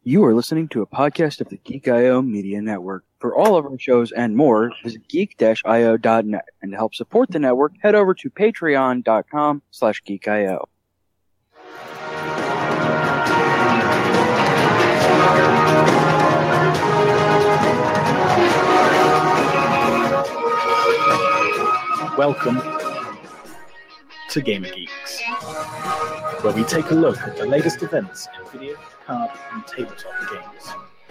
You are listening to a podcast of the Geek.io Media Network. For all of our shows and more, visit geek-io.net. And to help support the network, head over to patreon.com/geekio. Welcome to Gamer Geeks, where we take a look at the latest events in video, card, and tabletop games.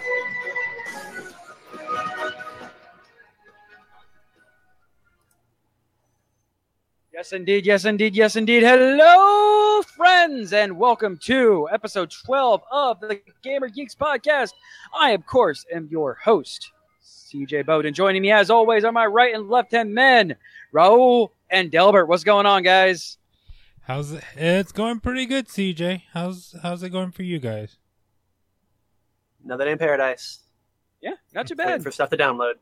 Yes, indeed, yes, indeed, yes, indeed. Hello, friends, and welcome to episode 12 of the Gamer Geeks podcast. I, of course, am your host, CJ Bowden. Joining me, as always, on my right and left-hand men, Raul and Delbert. What's going on, guys? How's it? It's going pretty good, CJ. How's it going for you guys? Another day in paradise. Yeah, not too bad. Waiting for stuff to download.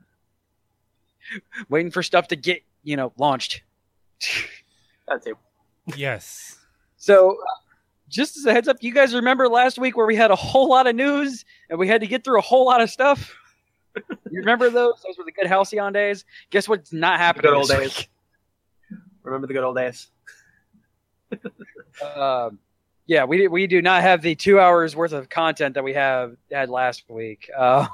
Waiting for stuff to get, launched. That too. Yes. So, just as a heads up, you guys remember last week where we had a whole lot of news and we had to get through a whole lot of stuff? You remember those? Those were the good halcyon days. Guess what's not happening? Good old this days. week? Remember the good old days? Yeah, we do not have the 2 hours worth of content that we had last week.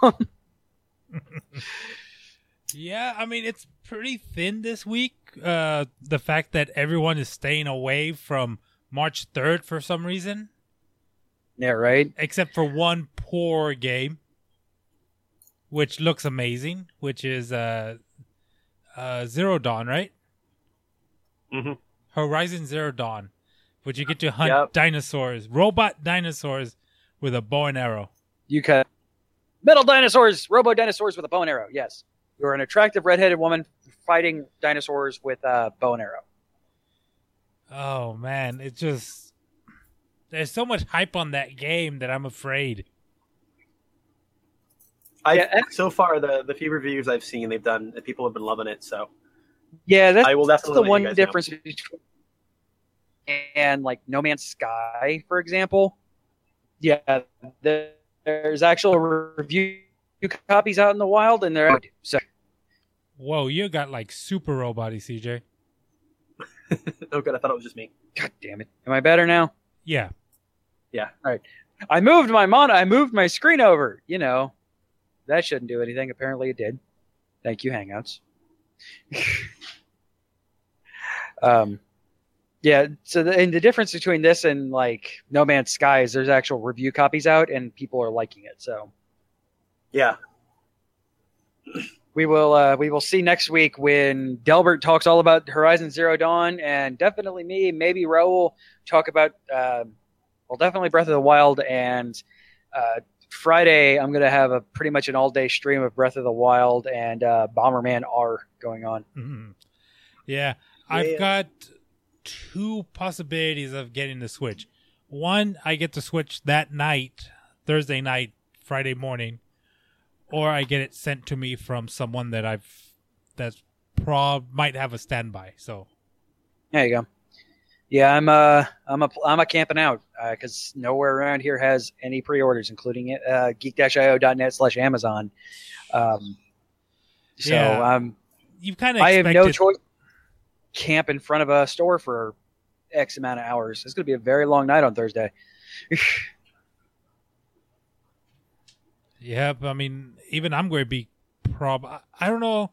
Yeah, I mean, it's pretty thin this week. The fact that everyone is staying away from March 3rd for some reason. Yeah, right? Except for one poor game, which looks amazing, which is Zero Dawn, right? Mm-hmm. Horizon Zero Dawn, which you get to hunt dinosaurs, robot dinosaurs with a bow and arrow. You cut metal dinosaurs, robo dinosaurs with a bow and arrow. Yes. You're an attractive redheaded woman fighting dinosaurs with a bow and arrow. Oh, man. It's just... There's so much hype on that game that I'm afraid. So far, the few reviews I've seen, they've done, people have been loving it, so... Yeah, that's I will definitely the one difference between and like No Man's Sky, for example. Yeah, there's actual review copies out in the wild, and they're so. Whoa, you got like super robot-y, CJ. Oh, good. I thought it was just me. God damn it! Am I better now? Yeah. Yeah. All right. I moved my screen over. That shouldn't do anything. Apparently, it did. Thank you, Hangouts. Yeah, so the difference between this and like No Man's Sky is there's actual review copies out and people are liking it. So yeah, we will see next week when Delbert talks all about Horizon Zero Dawn, and definitely me, maybe Raul talk about definitely Breath of the Wild, and Friday I'm gonna have pretty much an all day stream of Breath of the Wild and Bomberman R going on. Mm-hmm. Yeah, I've got two possibilities of getting the Switch. One, I get the Switch that night, Thursday night, Friday morning, or I get it sent to me from someone that might have a standby. So there you go. Yeah, I'm a camping out because nowhere around here has any pre-orders, including geek-io.net/Amazon. You've kind of I have no choice. Camp in front of a store for X amount of hours. It's going to be a very long night on Thursday. Yep, I mean, even I'm going to be I don't know.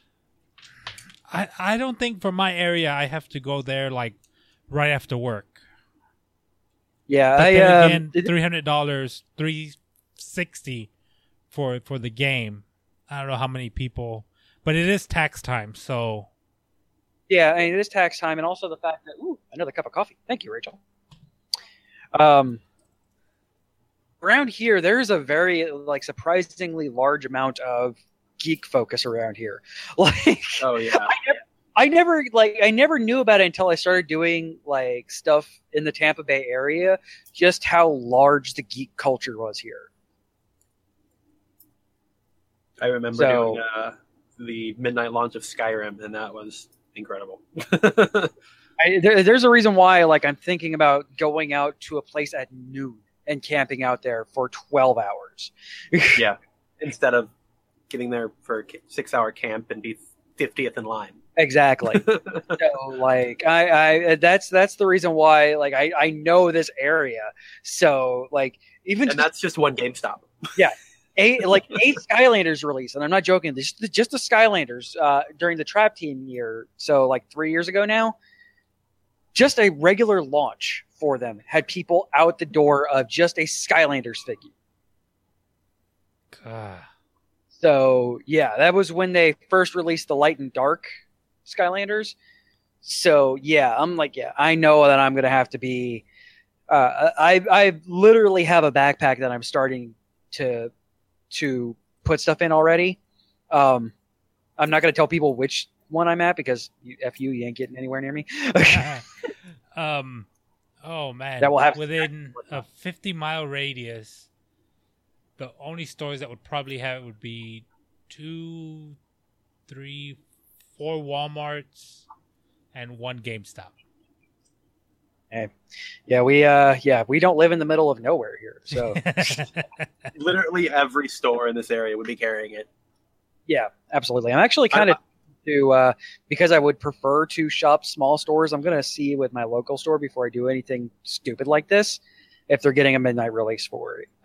I don't think for my area I have to go there like right after work. Yeah, but then again, $300, $360 for the game. I don't know how many people, but it is tax time, so. Yeah, I mean, it is tax time, and also the fact that another cup of coffee. Thank you, Rachel. Around here, there's a very surprisingly large amount of geek focus around here. Oh yeah. I never knew about it until I started doing stuff in the Tampa Bay area, just how large the geek culture was here. I remember doing the midnight launch of Skyrim, and that was incredible. There's a reason why I'm thinking about going out to a place at noon and camping out there for 12 hours. Yeah, instead of getting there for a 6-hour camp and be 50th in line. Exactly. So, like, I that's the reason why, like, I know this area. So, like, even and that's just one GameStop. Yeah. Eight Skylanders release, and I'm not joking. Just the Skylanders during the Trap Team year, so like 3 years ago now, just a regular launch for them had people out the door of just a Skylanders figure. God. So yeah, that was when they first released the Light and Dark Skylanders. So yeah, I'm like, yeah, I know that I'm gonna have to be. I literally have a backpack that I'm starting to put stuff in already. I'm not going to tell people which one I'm at because you ain't getting anywhere near me. Oh man, that will have within a 50-mile radius. The only stores that would probably have it would be 2, 3, 4 Walmarts and 1 GameStop. Hey. Yeah, we don't live in the middle of nowhere here, so literally every store in this area would be carrying it. Yeah, absolutely. I'm actually kind of because I would prefer to shop small stores. I'm going to see with my local store before I do anything stupid like this if they're getting a midnight release for it.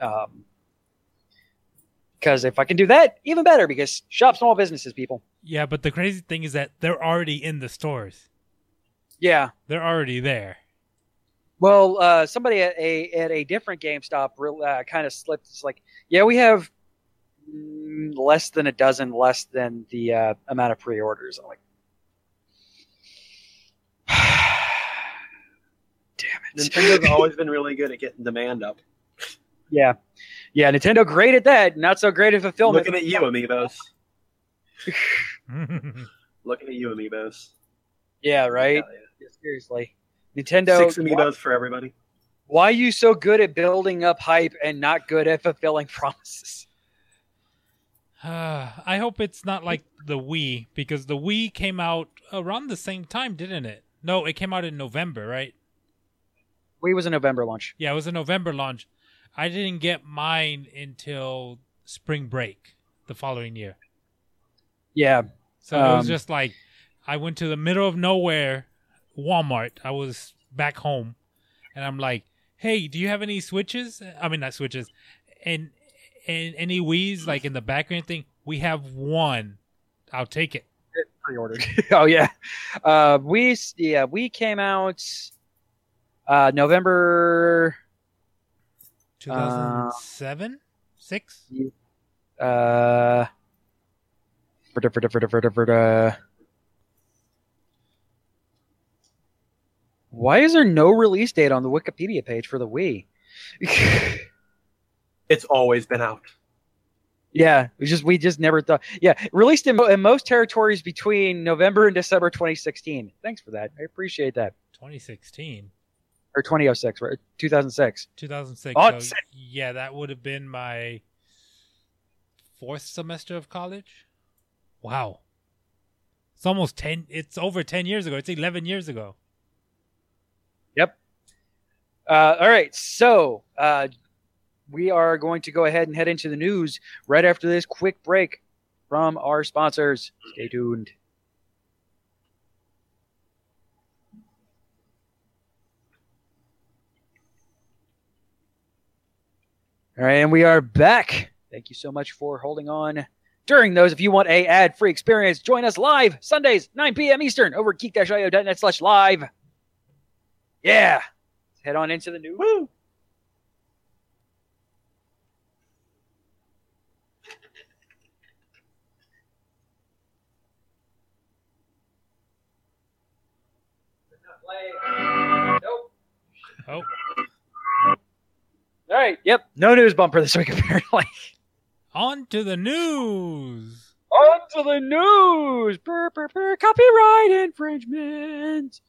Because if I can do that, even better. Because shop small businesses, people. Yeah, but the crazy thing is that they're already in the stores. Yeah, they're already there. Well, somebody at a different GameStop kind of slipped. It's like, yeah, we have less than a dozen less than the amount of pre-orders. I'm like, damn it. Nintendo's always been really good at getting demand up. Yeah, Nintendo great at that. Not so great at fulfillment. Looking at you, Amiibos. Looking at you, Amiibos. Yeah, right. Yeah, seriously. Nintendo 6 Amiibos for everybody. Why are you so good at building up hype and not good at fulfilling promises? I hope it's not like the Wii, because the Wii came out around the same time, didn't it? No, it came out in November, right? Wii was a November launch. Yeah, it was a November launch. I didn't get mine until spring break the following year. Yeah. So it was just like, I went to the middle of nowhere, Walmart. I was back home, and I'm like, hey, do you have any Switches? I mean, not Switches. And any Wii's, like in the back or anything? We have one. I'll take it. Pre-ordered. Oh, yeah. We came out November 2007? 6? Why is there no release date on the Wikipedia page for the Wii? It's always been out. Yeah, we just never thought. Yeah, released in most territories between November and December 2016. Thanks for that. I appreciate that. 2016 or 2006, right? 2006. 2006. Oh, so, yeah, that would have been my 4th semester of college. Wow. It's almost 10. It's over 10 years ago. It's 11 years ago. Yep. All right. So we are going to go ahead and head into the news right after this quick break from our sponsors. Stay tuned. All right, and we are back. Thank you so much for holding on during those. If you want a ad-free experience, join us live Sundays, 9 p.m. Eastern over at geek-io.net/live. Yeah. Let's head on into the news. Woo! Nope. Oh. All right. Yep. No news bumper this week, apparently. On to the news. On to the news. Copyright infringement.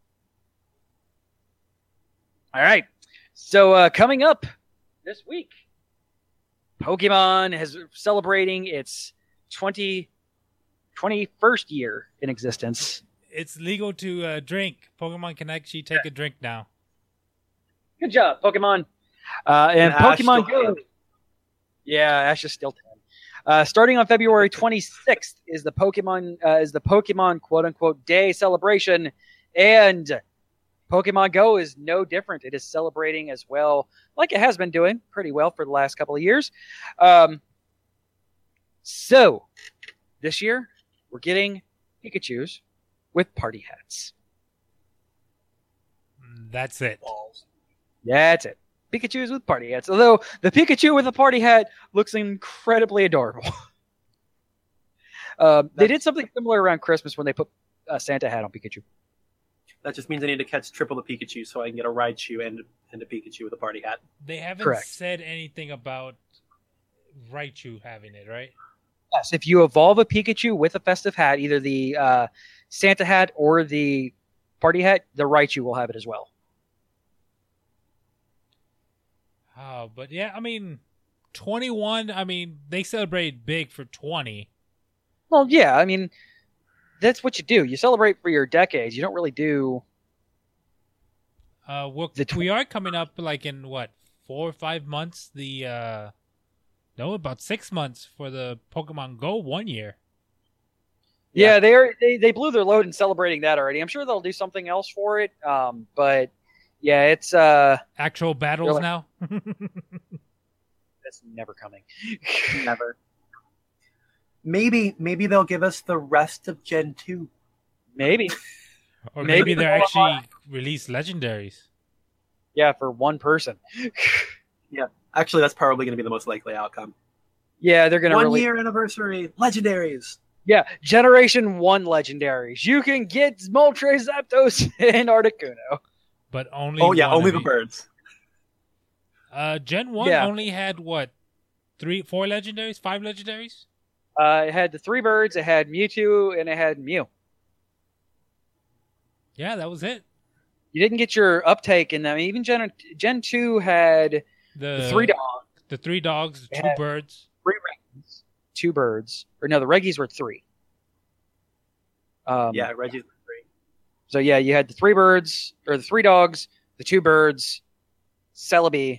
All right. So coming up this week, Pokemon is celebrating its 21st year in existence. It's legal to drink. Pokemon can actually take a drink now. Good job, Pokemon. And Ash Pokemon still Go. 10. Yeah, Ash is still 10. Starting on February 26th is the Pokemon quote unquote day celebration, and Pokemon Go is no different. It is celebrating as well, like it has been doing pretty well for the last couple of years. So this year we're getting Pikachus with party hats. That's it. That's it. Pikachus with party hats. Although the Pikachu with a party hat looks incredibly adorable. They did something similar around Christmas when they put a Santa hat on Pikachu. That just means I need to catch triple the Pikachu so I can get a Raichu and a Pikachu with a party hat. They haven't Correct. said anything about Raichu having it, right? Yes, if you evolve a Pikachu with a festive hat, either the Santa hat or the party hat, the Raichu will have it as well. Oh, but yeah, I mean, 21, I mean, they celebrate big for 20. Well, yeah, I mean, that's what you do. You celebrate for your decades. You don't really do... We are coming up like in, 4 or 5 months? About 6 months for the Pokemon Go 1 year. Yeah, they blew their load in celebrating that already. I'm sure they'll do something else for it. But yeah, it's actual battles now. That's never coming. Never. Maybe they'll give us the rest of Gen 2. Maybe. Or maybe they'll actually release legendaries. Yeah, for one person. Yeah. Actually, that's probably going to be the most likely outcome. Yeah, they're going to 1 year anniversary legendaries. Yeah, Generation 1 legendaries. You can get Moltres, Zapdos, and Articuno. But only only the birds. Gen 1 only had 4 legendaries? 5 legendaries? It had the 3 birds, it had Mewtwo, and it had Mew. Yeah, that was it. You didn't get your uptake in them. Even Gen 2 had the 3 dogs. The 3 dogs, 2 birds. 3 Reggies, 2 birds. Or no, the Reggies were 3. Yeah, Reggies were 3. So yeah, you had the 3 birds, or the 3 dogs, the 2 birds, Celebi.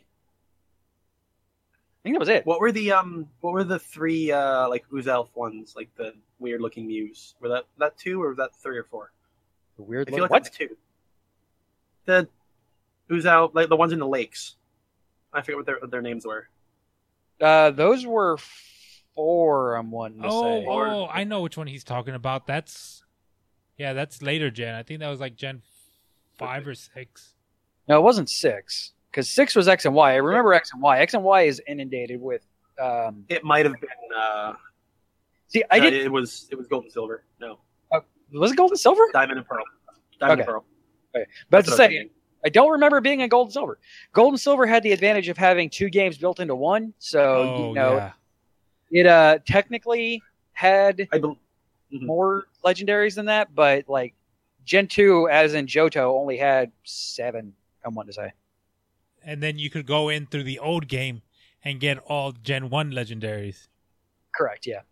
I think that was it. What were the 3 like Oozelf ones, like the weird looking Mews? Were that 2 or was that 3 or 4? The weird I feel like that's 2. The Oozelf, like the ones in the lakes. I forget what their names were. Those were 4, I'm wanting to say. Oh, I know which one he's talking about. That's later gen. I think that was like Gen 5 or 6. No, it wasn't 6. Because 6 was X and Y. I remember X and Y. X and Y is inundated with... It might have been... It was Gold and Silver. No. Was it Gold and Silver? Diamond and Pearl. Diamond and Pearl. Okay. But to say, I don't remember it being in Gold and Silver. Gold and Silver had the advantage of having 2 games built into one. So, it technically had more legendaries than that. But, like, Gen 2, as in Johto, only had 7, I want to say. And then you could go in through the old game and get all Gen 1 legendaries. Correct, yeah.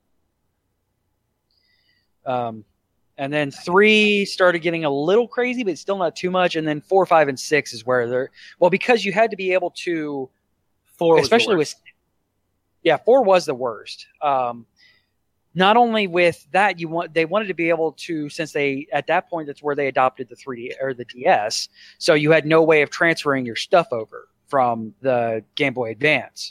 And then 3 started getting a little crazy, but still not too much. And then 4, 5, and 6 is where they're... Well, because you had to be able to... 4 especially with... Yeah, 4 was the worst. Not only with that, they wanted to be able to, since they, at that point, that's where they adopted the 3D or the DS. So you had no way of transferring your stuff over from the Game Boy Advance.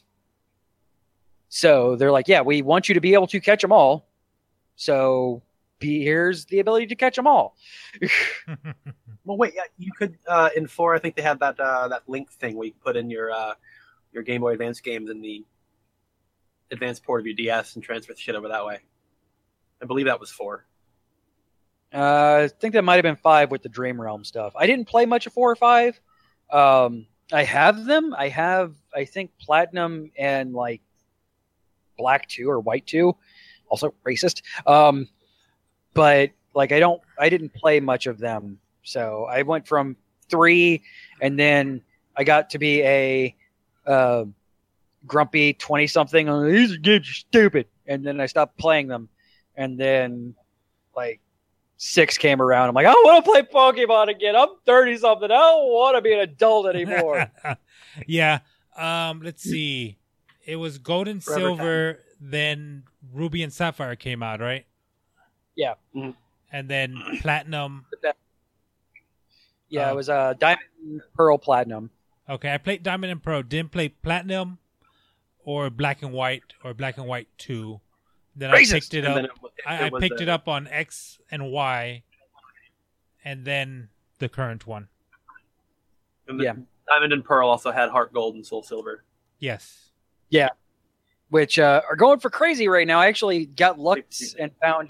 So they're like, yeah, we want you to be able to catch them all. So here's the ability to catch them all. Well, wait, yeah, you could in 4. I think they had that link thing where you put in your Game Boy Advance games in the advanced port of your DS and transfer the shit over that way. I believe that was 4. I think that might have been 5 with the Dream Realm stuff. I didn't play much of 4 or 5. I have them. I have, I think, Platinum and like Black 2 or White 2. Also racist. But like I didn't play much of them. So I went from 3 and then I got to be a grumpy 20-something. These games are stupid. And then I stopped playing them. And then like 6 came around. I'm like, I want to play Pokemon again. I'm 30-something. I don't want to be an adult anymore. Yeah. Let's see. It was Gold and Forever Silver, then Ruby and Sapphire came out, right? Yeah. Mm-hmm. And then Platinum. Yeah, it was Diamond, Pearl, Platinum. Okay, I played Diamond and Pearl. Didn't play Platinum or Black and White or Black and White 2. Then Racist. I picked it up. I was picked it up on X and Y, and then the current one. And Yeah. Diamond and Pearl also had Heart Gold and Soul Silver. Yes. Which are going for crazy right now. I actually got looked and found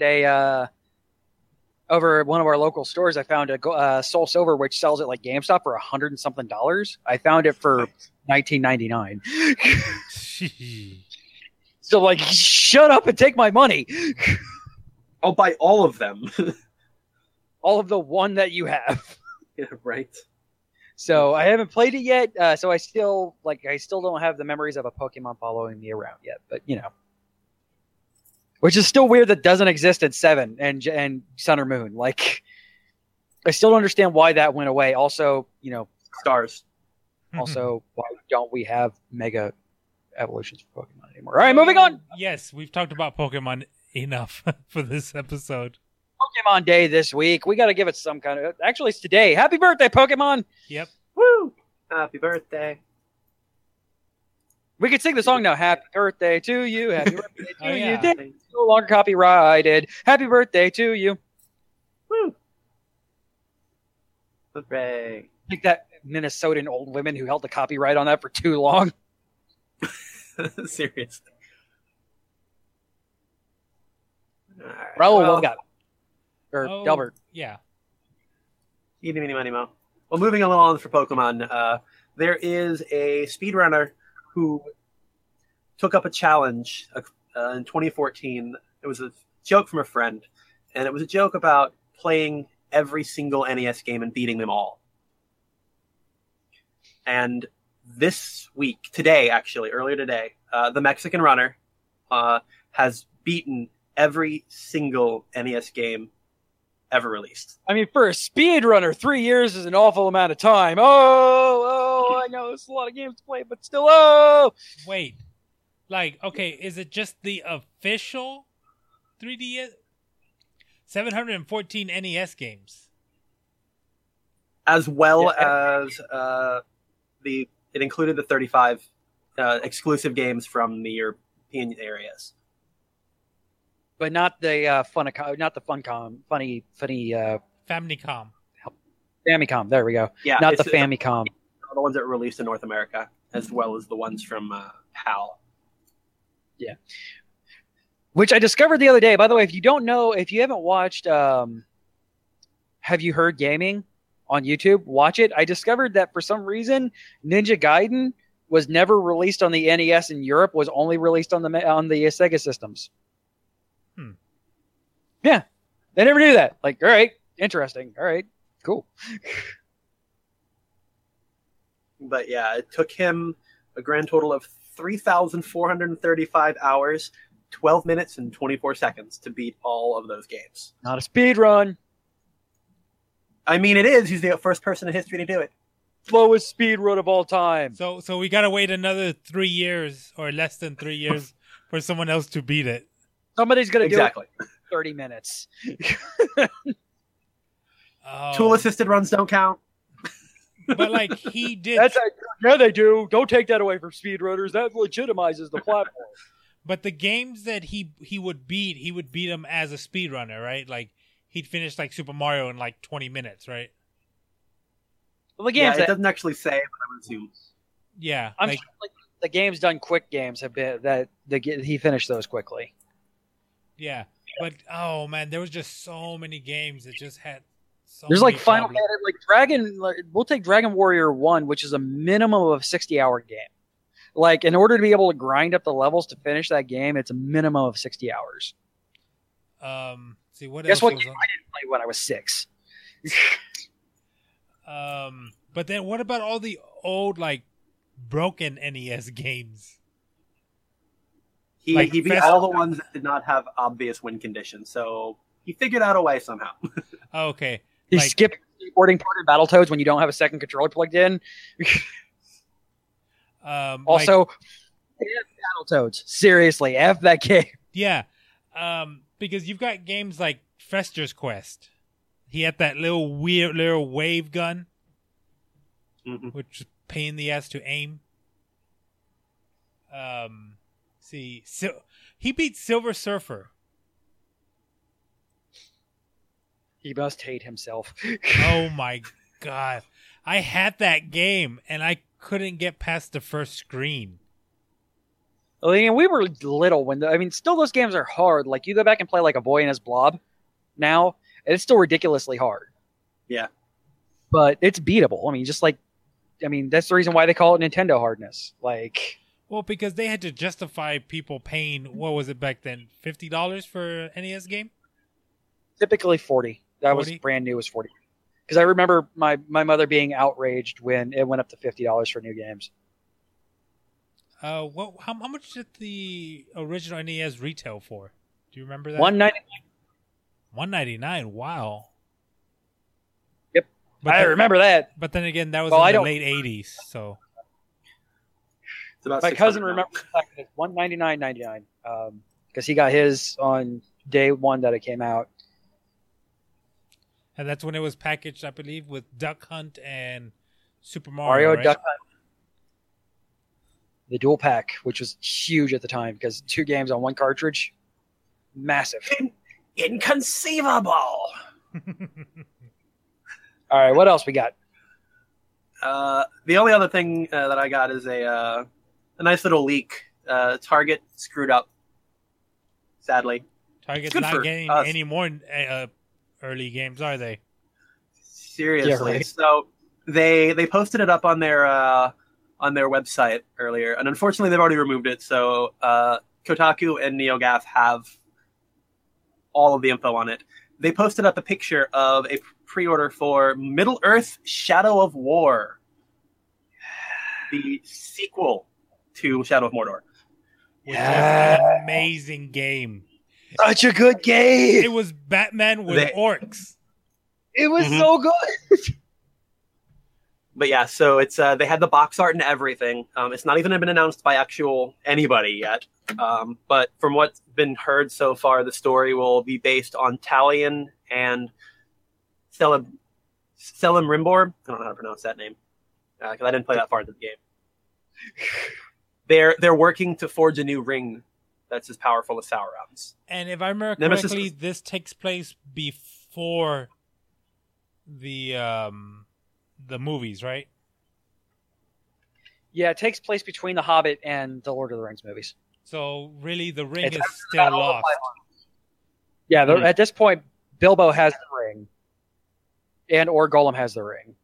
over at one of our local stores. I found a Soul Silver, which sells at like GameStop for $100 and something. I found it for $19.99. So like, shut up and take my money. I'll buy all of them. All of the one that you have. Yeah, right. So I haven't played it yet. So I still don't have the memories of a Pokemon following me around yet. But which is still weird that doesn't exist at 7 and Sun or Moon. Like, I still don't understand why that went away. Also, Stars. also why don't we have Mega Evolutions for Pokemon anymore? All right, moving on. Yes, we've talked about Pokemon enough for this episode. Pokemon Day this week. We got to give it some kind of. Actually, it's today. Happy birthday, Pokemon! Yep. Woo! Happy birthday. We could sing the song now. Happy birthday to you. Happy birthday to Oh, you. yeah. This is no longer copyrighted. Happy birthday to you. Woo! Hooray. I think that Minnesotan old women who held the copyright on that for too long. Seriously. All right. Raul, Well, what we got? Or Delbert. Yeah. Eeny, meeny, miny, mo. Well, moving along for Pokemon, there is a speedrunner who took up a challenge in 2014. It was a joke from a friend, and it was a joke about playing every single NES game and beating them all. And this week, earlier today, the Mexican runner has beaten every single NES game ever released. I mean, for a speedrunner, 3 years is an awful amount of time. Oh, I know it's a lot of games to play, but still, Wait. Like, okay, is it just the official 3DS? 714 NES games. As well as it included the 35 exclusive games from the European areas. But not the funny Famicom. Famicom. There we go. Yeah, Not the Famicom. The ones that were released in North America, as well as the ones from PAL. Yeah. Which I discovered the other day. By the way, if you don't know, if you haven't watched Have You Heard Gaming on YouTube, watch it. I discovered that for some reason, Ninja Gaiden was never released on the NES in Europe, was only released on the Sega systems. Yeah. They never knew that. Like, all right, interesting. All right, cool. But yeah, it took him a grand total of 3,435 hours, 12 minutes, and 24 seconds to beat all of those games. Not a speed run. I mean, it is. He's the first person in history to do it. Slowest speed run of all time. So we gotta wait another 3 years or less than 3 years for someone else to beat it. Somebody's going to do it in 30 minutes. Tool-assisted runs don't count. But like he did. Yeah, they do. Don't take that away from speedrunners. That legitimizes the platform. But the games that he would beat them as a speedrunner, right? Like he'd finish like Super Mario in like 20 minutes, right? Well, the games it doesn't actually say, but I would assume. Yeah, I'm sure, like, the games done quick games have been that he finished those quickly. Yeah, but oh man, there was just so many games that just had. There's like Final Fantasy, like Dragon. Like, we'll take Dragon Warrior 1, which is a minimum of a 60-hour game. Like, in order to be able to grind up the levels to finish that game, it's a minimum of 60 hours. See what Guess else what was game on? I didn't play when I was 6. But then what about all the old like broken NES games? He beat all the ones that did not have obvious win conditions, so he figured out a way somehow. Oh, okay. He skipped the skateboarding part in Battletoads when you don't have a second controller plugged in. Also, Battletoads. Seriously, F that game. Yeah, because you've got games like Fester's Quest. He had that little weird little wave gun, which is a pain in the ass to aim. He beat Silver Surfer. He must hate himself. Oh my god. I had that game and I couldn't get past the first screen. I mean, we were little when still those games are hard. Like you go back and play like A Boy and His Blob now, and it's still ridiculously hard. Yeah. But it's beatable. That's the reason why they call it Nintendo hardness. Like, well, because they had to justify people paying, what was it back then, $50 for NES game? Typically 40. That 40? was brand new was 40. Because I remember my mother being outraged when it went up to $50 for new games. How much did the original NES retail for? Do you remember that? $199. $199. Wow. Yep, I remember that. But then again, that was in the late '80s. So it's about my cousin remembers the fact that it's $199.99 because he got his on day one that it came out. And that's when it was packaged, I believe, with Duck Hunt and Super Mario, right? Duck Hunt. The dual pack, which was huge at the time because 2 games on 1 cartridge. Massive. Inconceivable. All right, what else we got? The only other thing that I got is a nice little leak. Target screwed up, sadly. Target's not getting any more early games, are they? Seriously. Yeah, right. So they posted it up on their website earlier, and unfortunately they've already removed it. So Kotaku and NeoGAF have all of the info on it. They posted up a picture of a pre-order for Middle-earth: Shadow of War, the sequel to Shadow of Mordor. Which was an amazing game. Such a good game. It was Batman with orcs. It was so good. But yeah, so it's they had the box art and everything. It's not even been announced by actual anybody yet. But from what's been heard so far, the story will be based on Talion and Selim Rimbor. I don't know how to pronounce that name because I didn't play that far into the game. They're working to forge a new ring that's as powerful as Sauron's. And if I remember correctly, this takes place before the movies, right? Yeah, it takes place between The Hobbit and the Lord of the Rings movies. So really, the ring is still lost. Yeah, at this point, Bilbo has the ring, or Gollum has the ring.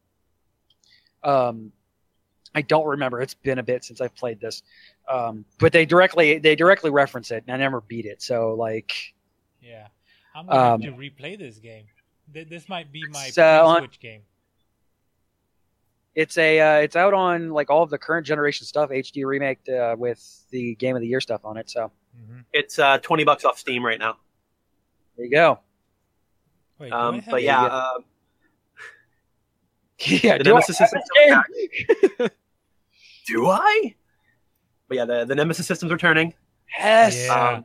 I don't remember. It's been a bit since I've played this. But they directly reference it, and I never beat it. So yeah, I'm gonna have to replay this game. This might be my Switch game. It's out on all of the current generation stuff, HD remake with the Game of the Year stuff on it. So it's $20 off Steam right now. There you go. Wait, but yeah, yeah. The Nemesis systems do I? But yeah, the Nemesis systems are turning. Yes. Yeah.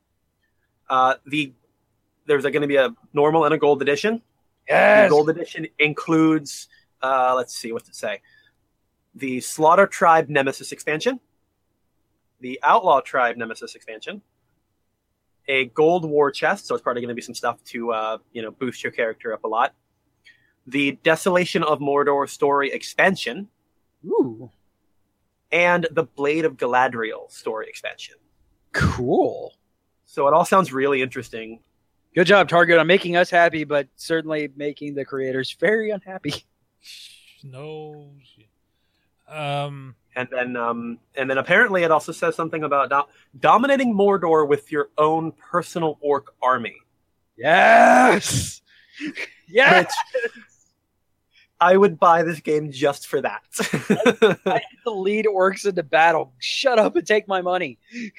There's going to be a normal and a gold edition. Yes. The gold edition includes, let's see, what's it say? The Slaughter Tribe Nemesis expansion, the Outlaw Tribe Nemesis expansion, a gold war chest, so it's probably going to be some stuff to boost your character up a lot. The Desolation of Mordor story expansion. Ooh. And the Blade of Galadriel story expansion. Cool. So it all sounds really interesting. Good job, Target, on making us happy, but certainly making the creators very unhappy. No shit. And then apparently it also says something about dominating Mordor with your own personal orc army. Yes. Yes. Which I would buy this game just for that. I get to lead orcs into battle. Shut up and take my money.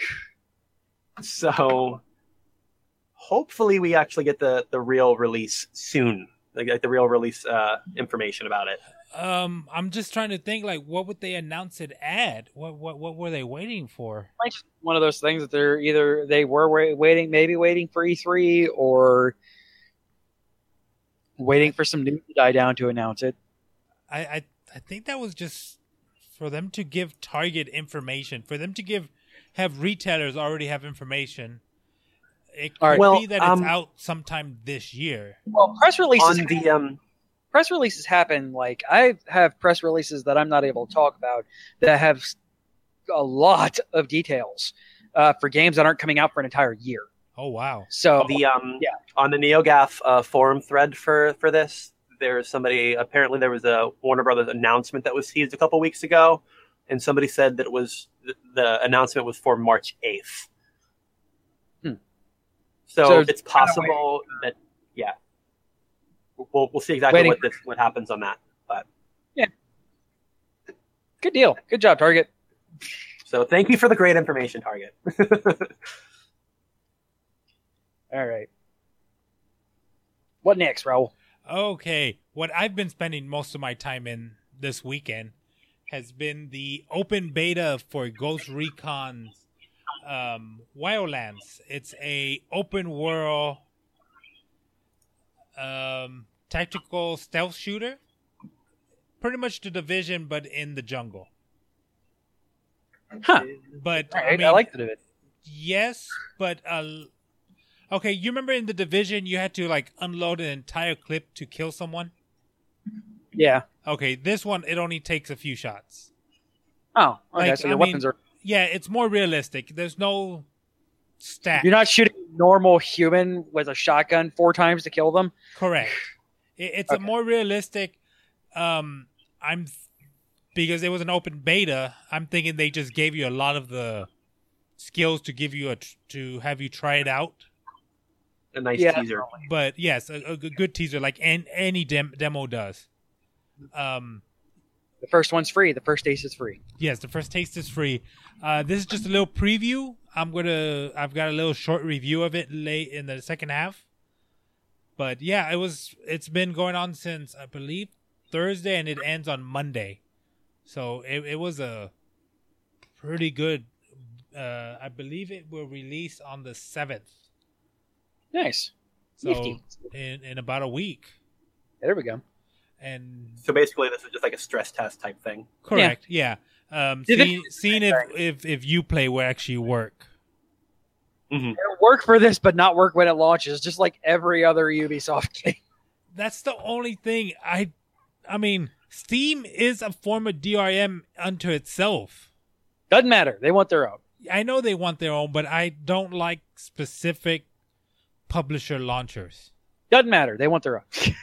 So hopefully we actually get the real release soon. Like the real release information about it. I'm just trying to think, like, what would they announce it at? What were they waiting for? It's one of those things that they were waiting for E3 or waiting for some news to die down to announce it. I think that was just for them to give Target information, for them to have retailers already have information. It could be that it's out sometime this year. Well, press releases happen. Like, I have press releases that I'm not able to talk about that have a lot of details for games that aren't coming out for an entire year. Oh wow! So on the NeoGAF forum thread for this, there's somebody. Apparently, there was a Warner Brothers announcement that was teased a couple weeks ago, and somebody said that it was the announcement was for March 8th. So it's possible that we'll see exactly what happens on that. But yeah, good deal. Good job, Target. So thank you for the great information, Target. All right. What next, Raul? Okay. What I've been spending most of my time in this weekend has been the open beta for Ghost Recon's Wildlands. It's a open world tactical stealth shooter. Pretty much The Division, but in the jungle. Huh. But I like The Division. Yes, but okay, you remember in The Division you had to like unload an entire clip to kill someone? Yeah. Okay, this one it only takes a few shots. Oh, okay. Like, So your weapons are. Yeah, it's more realistic. There's no stat. You're not shooting a normal human with a shotgun 4 times to kill them? Correct. It's a more realistic. Because it was an open beta, I'm thinking they just gave you a lot of the skills to give you to have you try it out. A nice teaser. But yes, a good teaser like any demo does. The first one's free. The first taste is free. Yes, the first taste is free. This is just a little preview. I've got a little short review of it late in the second half. But yeah, it's been going on since I believe Thursday, and it ends on Monday. So it was a pretty good. I believe it will release on the 7th. Nice. So in about a week. There we go. And so basically, this is just like a stress test type thing. Correct. Yeah. Seeing if Uplay will actually work. Mm-hmm. It'll work for this, but not work when it launches, just like every other Ubisoft game. That's the only thing. I mean, Steam is a form of DRM unto itself. Doesn't matter. They want their own. I know they want their own, but I don't like specific publisher launchers. Doesn't matter. They want their own.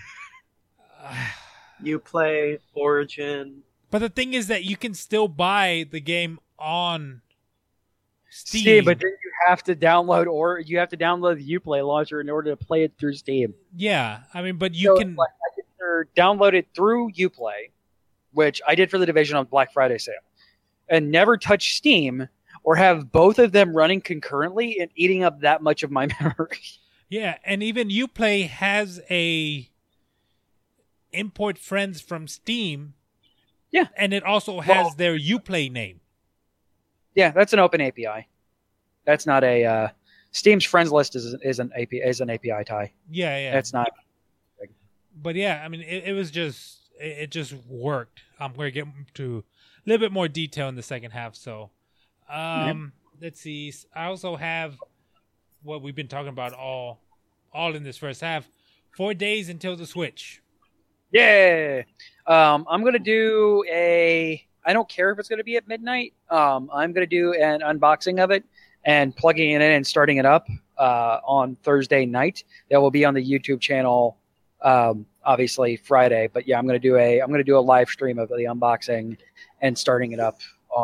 Uplay, Origin. But the thing is that you can still buy the game on Steam, but then you have to download the Uplay launcher in order to play it through Steam. Yeah, I mean, but you can either download it through Uplay, which I did for The Division on Black Friday sale, and never touch Steam, or have both of them running concurrently and eating up that much of my memory. Yeah, and even Uplay has a import friends from Steam. Yeah, and it also has their Uplay name. Yeah, that's an open API. That's not a Steam's friends list is an API tie. Yeah. That's not. But yeah, I mean, it was just it just worked. I'm going to get to a little bit more detail in the second half. So, let's see. I also have what we've been talking about all in this first half. 4 days until the Switch. Yeah. I'm going to do I don't care if it's going to be at midnight. I'm going to do an unboxing of it and plugging it in and starting it up on Thursday night. That will be on the YouTube channel, obviously Friday. But yeah, I'm going to do a live stream of the unboxing and starting it up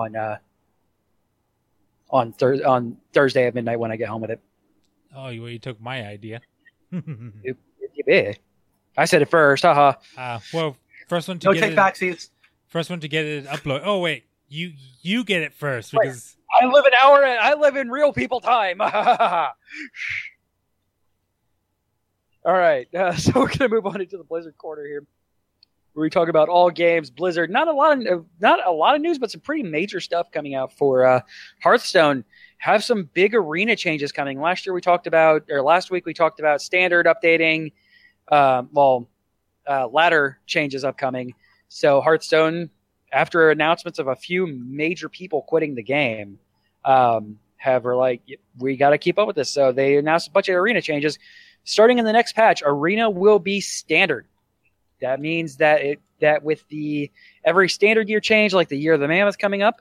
on Thursday at midnight when I get home with it. Oh, you took my idea. I said it first. Haha. Well, first one to get take backsies. First one to get it upload. Oh wait, you get it first because I live in real people time. All right, so we're gonna move on into the Blizzard corner here. where we talk about all games. Blizzard, not a lot of news, but some pretty major stuff coming out for Hearthstone. Have some big arena changes coming. Last week we talked about standard updating, ladder changes upcoming. So Hearthstone, after announcements of a few major people quitting the game, were like, we got to keep up with this. So they announced a bunch of arena changes. Starting in the next patch, arena will be standard. That means that with every standard year change, like the Year of the Mammoth coming up,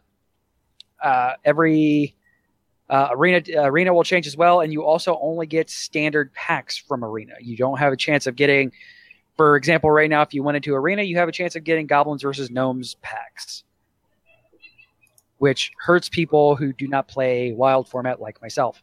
every arena will change as well, and you also only get standard packs from arena. You don't have a chance of getting, for example, right now, if you went into arena, you have a chance of getting Goblins versus Gnomes packs, which hurts people who do not play wild format like myself.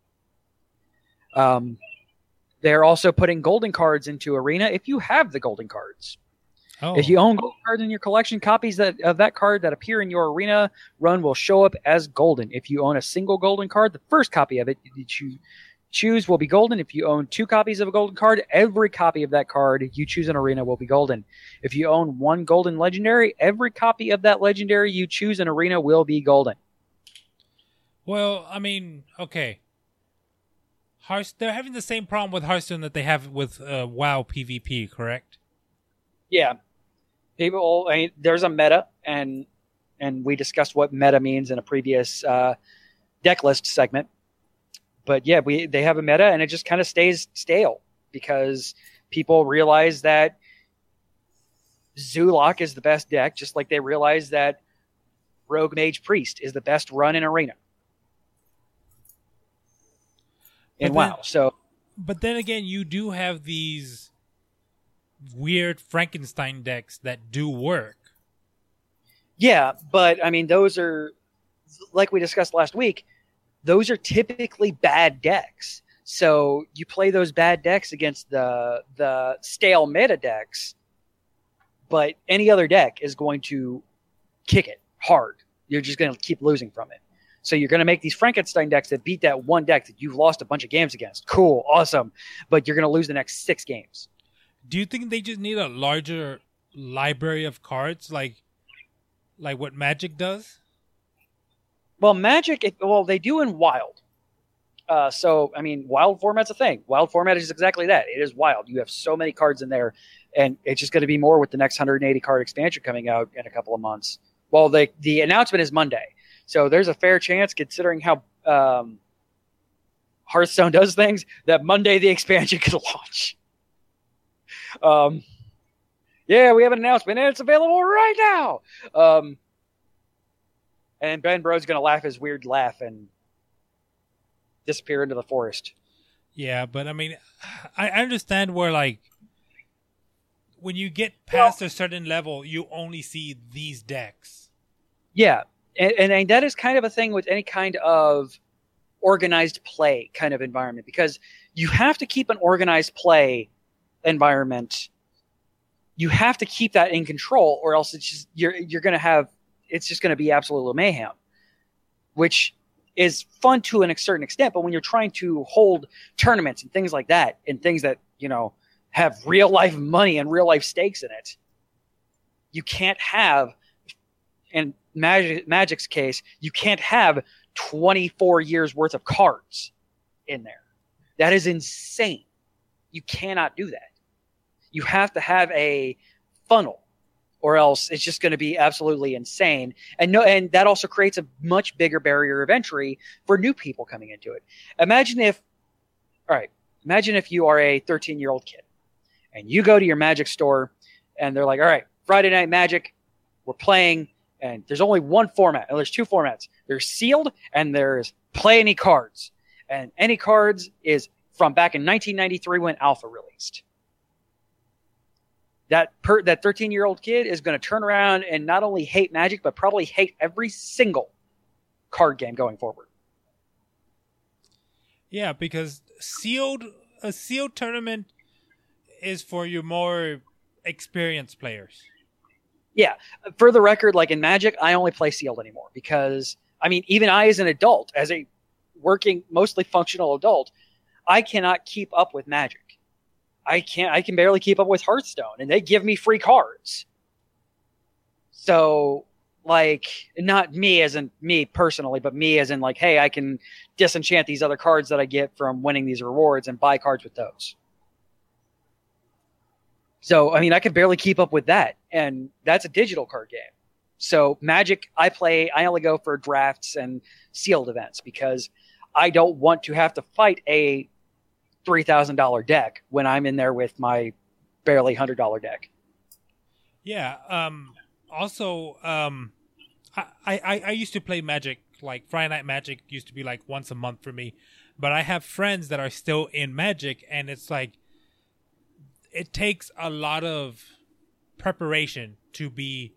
They're also putting golden cards into arena if you have the golden cards. Oh. If you own golden cards in your collection, copies of that card that appear in your arena run will show up as golden. If you own a single golden card, the first copy of it that you choose will be golden. If you own 2 copies of a golden card, every copy of that card you choose in arena will be golden. If you own 1 golden legendary, every copy of that legendary you choose in arena will be golden. Well, I mean, okay. They're having the same problem with Hearthstone that they have with WoW PvP, correct? Yeah. There's a meta, and we discussed what meta means in a previous deck list segment. But yeah, they have a meta, and it just kind of stays stale because people realize that Zulok is the best deck, just like they realize that Rogue Mage Priest is the best run in arena. But then again, you do have these weird Frankenstein decks that do work. Yeah, but I mean, those are, like we discussed last week, those are typically bad decks. So you play those bad decks against the stale meta decks, but any other deck is going to kick it hard. You're just going to keep losing from it. So you're going to make these Frankenstein decks that beat that one deck that you've lost a bunch of games against. Cool, awesome. But you're going to lose the next 6 games. Do you think they just need a larger library of cards like what Magic does? Well, Magic, they do in Wild. So, I mean, Wild format's a thing. Wild format is exactly that. It is Wild. You have so many cards in there, and it's just going to be more with the next 180 card expansion coming out in a couple of months. Well, the announcement is Monday. So there's a fair chance, considering how Hearthstone does things, that Monday the expansion could launch. Yeah, we have an announcement, and it's available right now. And Ben Bro's going to laugh his weird laugh and disappear into the forest. Yeah, but I mean, I understand where, like, when you get past a certain level, you only see these decks. Yeah. And that is kind of a thing with any kind of organized play kind of environment, because you have to keep an organized play environment. You have to keep that in control, or else it's just you're going to have, it's just going to be absolute mayhem, which is fun to a certain extent. But when you're trying to hold tournaments and things like that, and things that, you know, have real life money and real life stakes in it, you can't have, in Magic's case, you can't have 24 years worth of cards in there. That is insane. You cannot do that. You have to have a funnel, or else it's just going to be absolutely insane. And that also creates a much bigger barrier of entry for new people coming into it. Imagine if you are a 13-year-old kid and you go to your Magic store and they're like, all right, Friday Night Magic, we're playing, and there's only one format. And there's 2 formats. There's sealed and there's play any cards. And any cards is from back in 1993 when Alpha released. That 13-year-old kid is going to turn around and not only hate Magic, but probably hate every single card game going forward. Yeah, because a sealed tournament is for your more experienced players. Yeah, for the record, like in Magic, I only play sealed anymore because, I mean, even I as an adult, as a working, mostly functional adult, I cannot keep up with Magic. I can barely keep up with Hearthstone, and they give me free cards. So, like, not me as in me personally, but me as in like, hey, I can disenchant these other cards that I get from winning these rewards and buy cards with those. So, I mean, I can barely keep up with that, and that's a digital card game. So, Magic, I only go for drafts and sealed events because I don't want to have to fight a $3,000 deck when I'm in there with my barely $100 deck. Yeah. Also, I used to play Magic, like Friday Night Magic used to be like once a month for me, but I have friends that are still in Magic, and it's like it takes a lot of preparation to be.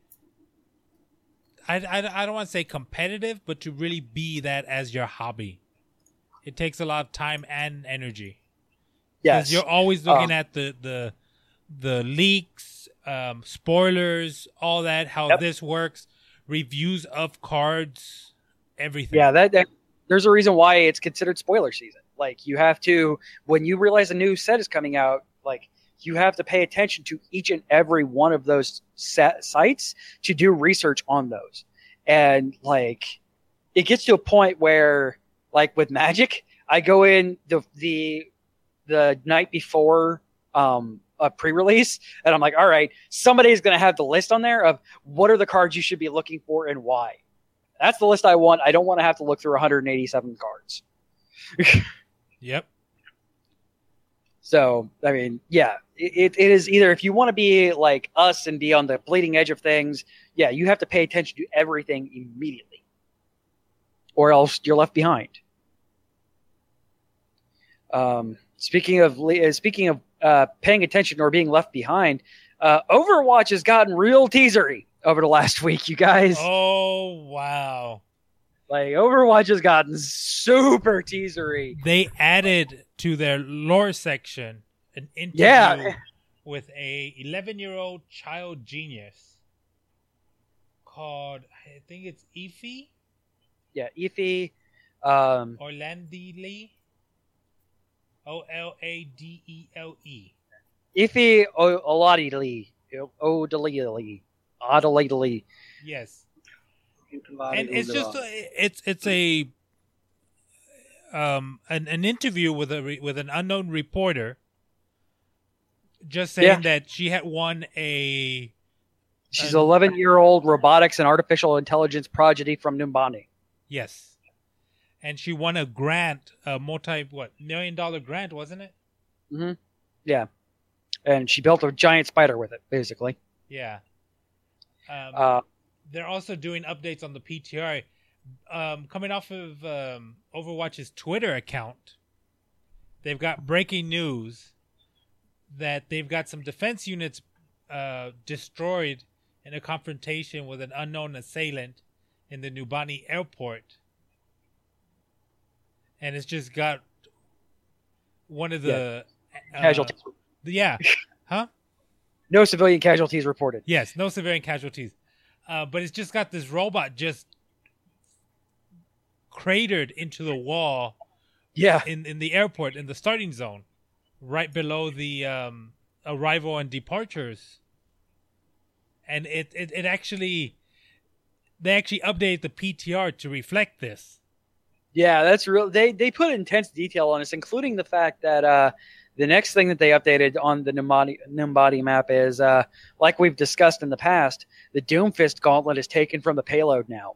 I don't want to say competitive, but to really be that as your hobby, it takes a lot of time and energy. Yes, because you're always looking at the leaks, spoilers, all that, how this works, reviews of cards, everything. Yeah, that there's a reason why it's considered spoiler season. Like, you have to, when you realize a new set is coming out, like, you have to pay attention to each and every one of those sites to do research on those. And, like, it gets to a point where, like, with Magic, I go in the night before a pre-release, and I'm like, all right, somebody's going to have the list on there of what are the cards you should be looking for and why. That's the list I want. I don't want to have to look through 187 cards. Yep. So, I mean, yeah, it is either, if you want to be like us and be on the bleeding edge of things, yeah, you have to pay attention to everything immediately, or else you're left behind. Speaking of paying attention or being left behind, Overwatch has gotten real teasery over the last week, you guys. Oh, wow. Like, Overwatch has gotten super teasery. They added to their lore section an interview with a 11-year-old child genius called, I think it's Ify? Yeah, Ify. Oladile. Oladele. Ify Oladile. Yes. And it's just it's a an interview with an unknown reporter, just saying that she had won she's an 11-year-old robotics and artificial intelligence prodigy from Numbani. Yes, and she won a grant, a $1 million grant, wasn't it? Mm-hmm. Yeah, and she built a giant spider with it, basically. Yeah. They're also doing updates on the PTR. Coming off of Overwatch's Twitter account, they've got breaking news that they've got some defense units destroyed in a confrontation with an unknown assailant in the Numbani airport. And it's just got one of the casualties. Yeah. Huh? No civilian casualties reported. Yes, no civilian casualties. But it's just got this robot just cratered into the wall. Yeah. In the airport, in the starting zone, right below the arrival and departures. And it actually, they actually updated the PTR to reflect this. Yeah, that's real. They put intense detail on this, including the fact that the next thing that they updated on the Numbani map is, like we've discussed in the past, the Doomfist gauntlet is taken from the payload now.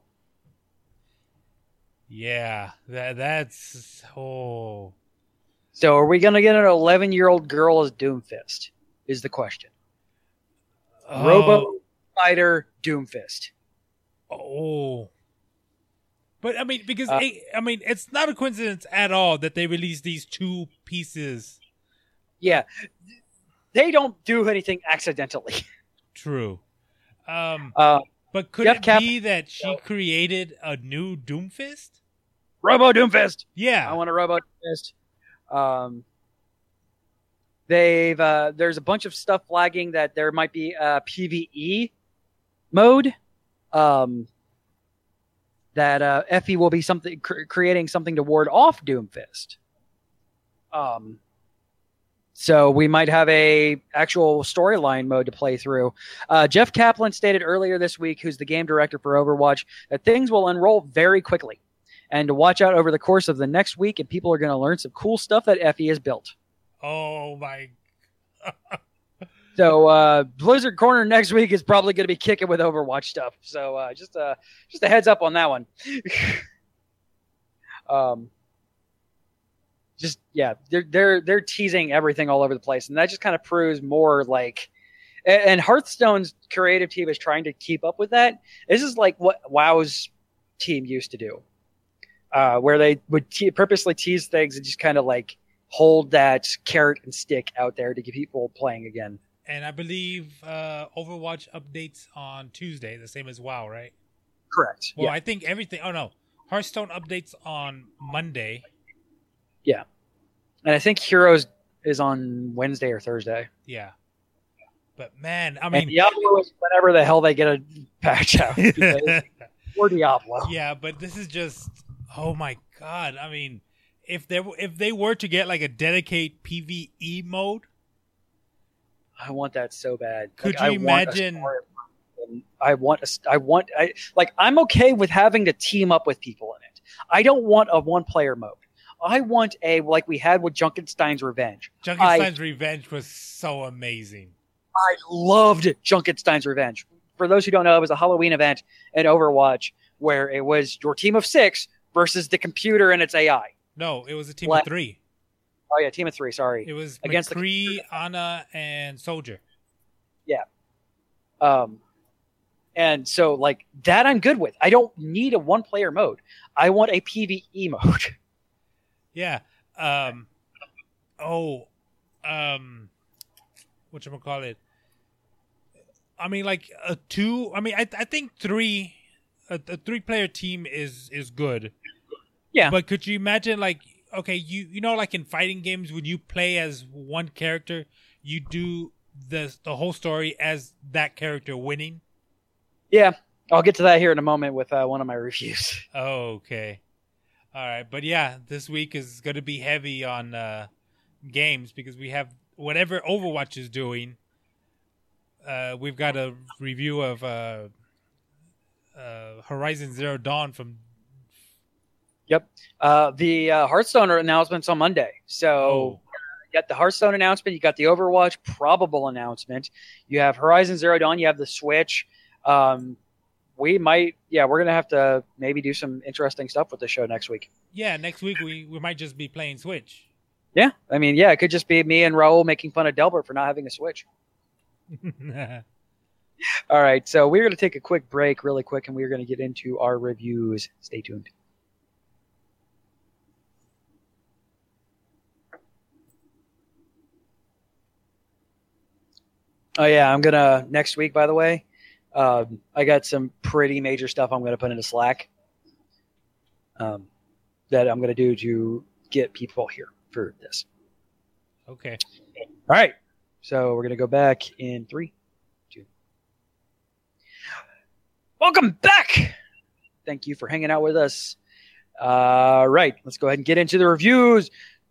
Yeah, that's... Oh. So are we going to get an 11-year-old girl as Doomfist, is the question. Oh. Robo Fighter Doomfist. Oh. But, I mean, because, it's not a coincidence at all that they released these two pieces. Yeah, they don't do anything accidentally. True. But could it be that she created a new Doomfist? Robo Doomfist! Yeah. I want a Robo Doomfist. There's a bunch of stuff flagging that there might be a PvE mode. That Effie will be creating something to ward off Doomfist. So we might have a actual storyline mode to play through. Jeff Kaplan stated earlier this week, who's the game director for Overwatch, that things will unroll very quickly. And to watch out over the course of the next week, and people are going to learn some cool stuff that Effie has built. Oh, my. So Blizzard Corner next week is probably going to be kicking with Overwatch stuff. So just a heads up on that one. They're teasing everything all over the place, and that just kind of proves more like. And Hearthstone's creative team is trying to keep up with that. This is like what WoW's team used to do, where they would purposely tease things and just kind of like hold that carrot and stick out there to get people playing again. And I believe Overwatch updates on Tuesday, the same as WoW, right? Correct. Well, yeah. I think everything. Oh no, Hearthstone updates on Monday. Yeah, and I think Heroes is on Wednesday or Thursday. Yeah, but man, I mean, and Diablo is whenever the hell they get a patch out. Or Diablo. Yeah, but this is just, oh my god! I mean, if they were to get like a dedicated PvE mode, I want that so bad. Could you imagine? I'm okay with having to team up with people in it. I don't want a one-player mode. I want like we had with Junkenstein's Revenge. Junkenstein's Revenge was so amazing. I loved Junkenstein's Revenge. For those who don't know, it was a Halloween event in Overwatch where it was your team of 6 versus the computer and its AI. No, it was a team of 3. Oh yeah, team of 3. Sorry, it was against McCree, Ana, and Soldier. Yeah. And so like that, I'm good with. I don't need a one-player mode. I want a PvE mode. Yeah. Whatchamacallit? I mean, like a 2. I mean, I think 3. A 3-player team is good. Yeah. But could you imagine, like, okay, you know, like in fighting games, when you play as one character, you do the whole story as that character winning? Yeah. I'll get to that here in a moment with one of my reviews. Oh, okay. All right. But yeah, this week is going to be heavy on games because we have whatever Overwatch is doing. We've got a review of Horizon Zero Dawn from. Yep. The Hearthstone announcement's on Monday. So you got the Hearthstone announcement. You got the Overwatch probable announcement. You have Horizon Zero Dawn. You have the Switch. We're going to have to maybe do some interesting stuff with the show next week. Yeah, next week we might just be playing Switch. Yeah. I mean, yeah, it could just be me and Raul making fun of Delbert for not having a Switch. All right. So we're going to take a quick break really quick, and we're going to get into our reviews. Stay tuned. Oh, yeah. I'm going to next week, by the way. I got some pretty major stuff I'm going to put into Slack that I'm going to do to get people here for this. Okay. All right. So we're going to go back in 3, 2. Welcome back. Thank you for hanging out with us. Right. Let's go ahead and get into the reviews.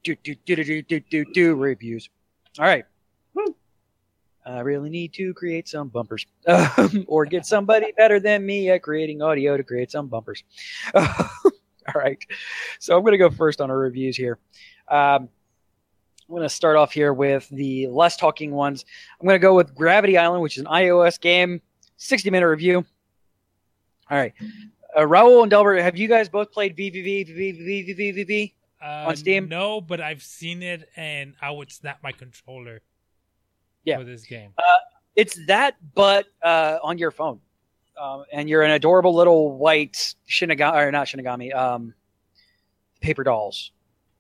Reviews. All right. Woo. I really need to create some bumpers or get somebody better than me at creating audio to create some bumpers. All right. So I'm going to go first on our reviews here. I'm going to start off here with the less talking ones. I'm going to go with Gravity Island, which is an iOS game, 60-minute review. All right. Raul and Delbert, have you guys both played VVV on Steam? No, but I've seen it, and I would snap my controller. Yeah. For this game. It's that, but on your phone. And you're an adorable little white Shinigami, or not Shinigami, paper dolls.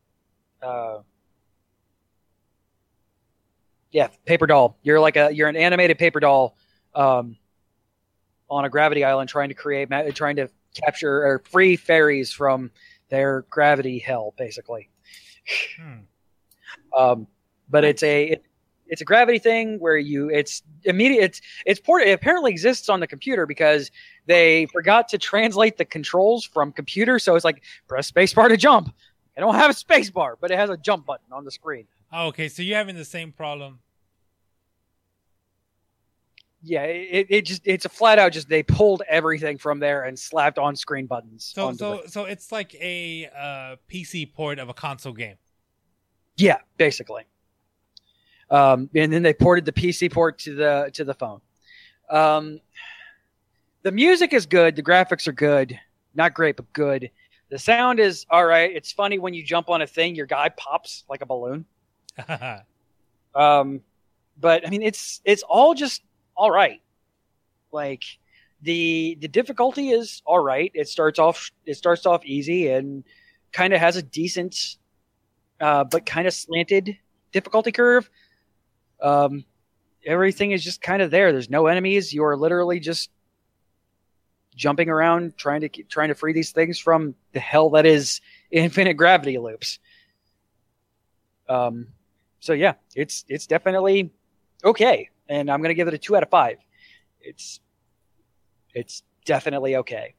Yeah, paper doll. You're an animated paper doll on a gravity island trying to capture or free fairies from their gravity hell, basically. But it's a gravity thing where it apparently exists on the computer because they forgot to translate the controls from computer. So it's like press spacebar to jump. I don't have a spacebar, but it has a jump button on the screen. Oh, okay, so you're having the same problem. Yeah, it's a flat out just they pulled everything from there and slapped on screen buttons. So it's like a PC port of a console game. Yeah, basically. And then they ported the PC port to the phone. The music is good. The graphics are good. Not great, but good. The sound is all right. It's funny when you jump on a thing, your guy pops like a balloon. But I mean, it's all just all right. Like the difficulty is all right. It starts off easy and kind of has a decent, but kind of slanted difficulty curve. Everything is just kind of there. There's no enemies. You're literally just jumping around trying to free these things from the hell that is infinite gravity loops. So yeah, it's definitely okay, and I'm gonna give it a 2 out of 5. It's definitely okay.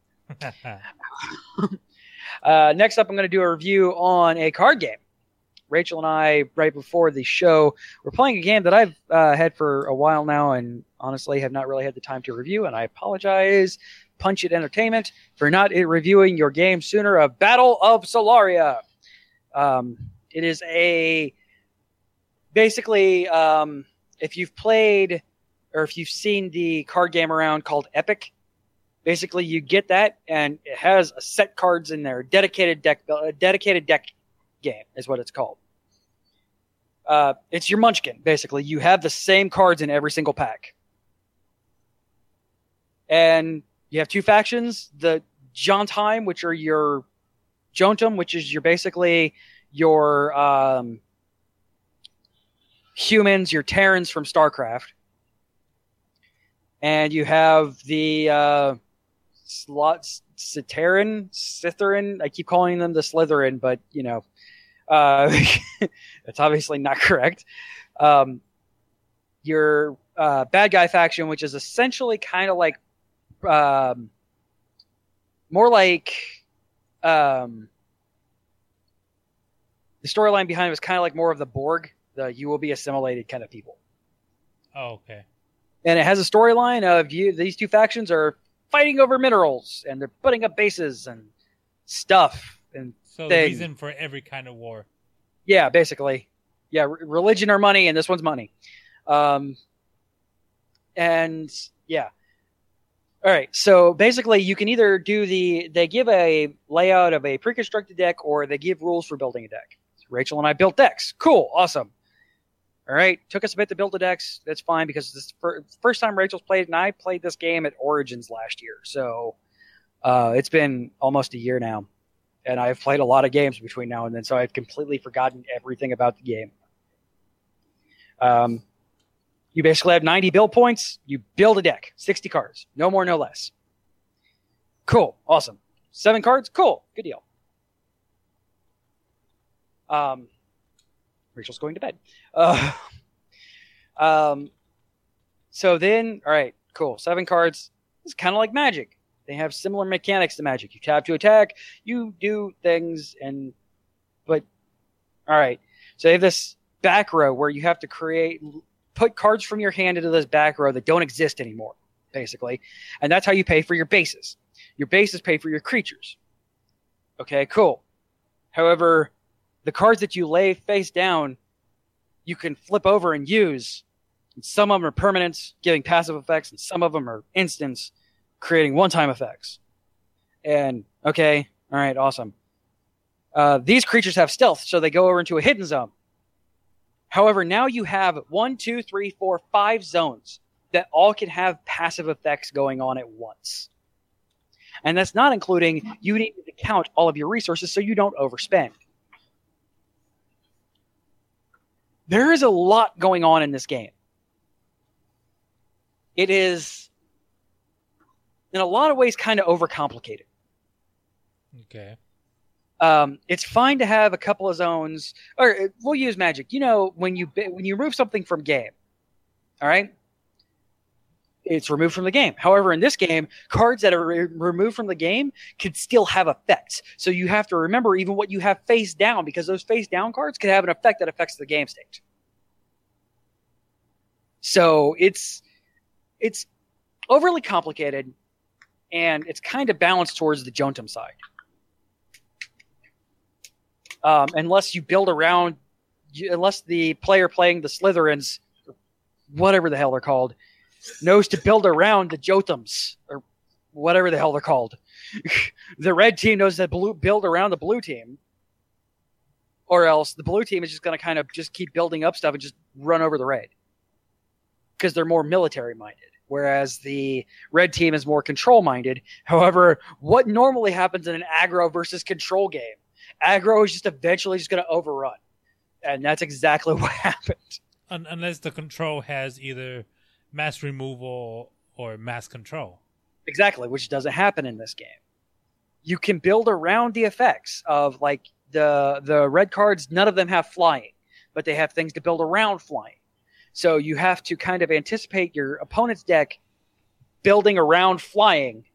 Next up, I'm gonna do a review on a card game. Rachel and I, right before the show, were playing a game that I've had for a while now, and honestly have not really had the time to review. And I apologize, Punch It Entertainment, for not reviewing your game sooner. Of Battle of Solaria. It is basically if you've played or if you've seen the card game around called Epic, basically you get that, and it has a set cards in there, dedicated deck game is what it's called. It's your Munchkin, basically. You have the same cards in every single pack. And you have 2 factions, the Jontheim, which are your Jontum, which is basically your humans, your Terrans from StarCraft. And you have the Slytherin. I keep calling them the Slytherin, but that's obviously not correct. Your bad guy faction, which is essentially kind of like more like the storyline behind it was kind of like more of the Borg, the you will be assimilated kind of people. Oh, okay. And it has a storyline of these 2 factions are fighting over minerals, and they're putting up bases and stuff. And so the reason for every kind of war. Yeah, basically. Yeah, religion or money, and this one's money. And yeah. All right, so basically you can either they give a layout of a pre-constructed deck, or they give rules for building a deck. So Rachel and I built decks. Cool, awesome. All right, took us a bit to build the decks. That's fine, because this is the first time Rachel's played, and I played this game at Origins last year. So it's been almost a year now, and I've played a lot of games between now and then, so I've completely forgotten everything about the game. You basically have 90 build points. You build a deck, 60 cards, no more, no less. Cool, awesome. 7 cards, cool, good deal. Rachel's going to bed. So then, all right, cool. 7 cards. It's kind of like Magic. They have similar mechanics to Magic. You tap to attack, you do things, but all right. So they have this back row where you have to put cards from your hand into this back row that don't exist anymore, basically. And that's how you pay for your bases. Your bases pay for your creatures. Okay, cool. However, the cards that you lay face down, you can flip over and use. And some of them are permanents, giving passive effects, and some of them are instants, creating one-time effects. And, okay, all right, awesome. These creatures have stealth, so they go over into a hidden zone. However, now you have 1, 2, 3, 4, 5 zones that all can have passive effects going on at once. And that's not including you need to count all of your resources so you don't overspend. There is a lot going on in this game. It is, in a lot of ways, kind of overcomplicated. Okay. It's fine to have a couple of zones, or we'll use Magic. When you remove something from game, all right? it's removed from the game. However, in this game, cards that are removed from the game can still have effects. So you have to remember even what you have face down, because those face down cards can have an effect that affects the game state. So it's overly complicated, and it's kind of balanced towards the Jotunn side. Unless you build around, unless the player playing the Slytherins, whatever the hell they're called, knows to build around the Jotunns, or whatever the hell they're called. The red team knows to build around the blue team, or else the blue team is just going to kind of just keep building up stuff and just run over the red, because they're more military minded, whereas the red team is more control minded. However, what normally happens in an aggro versus control game, aggro is just eventually just going to overrun, and that's exactly what happened. Unless the control has either mass removal or mass control. Exactly, which doesn't happen in this game. You can build around the effects of, like, the red cards. None of them have flying, but they have things to build around flying. So you have to kind of anticipate your opponent's deck building around flying,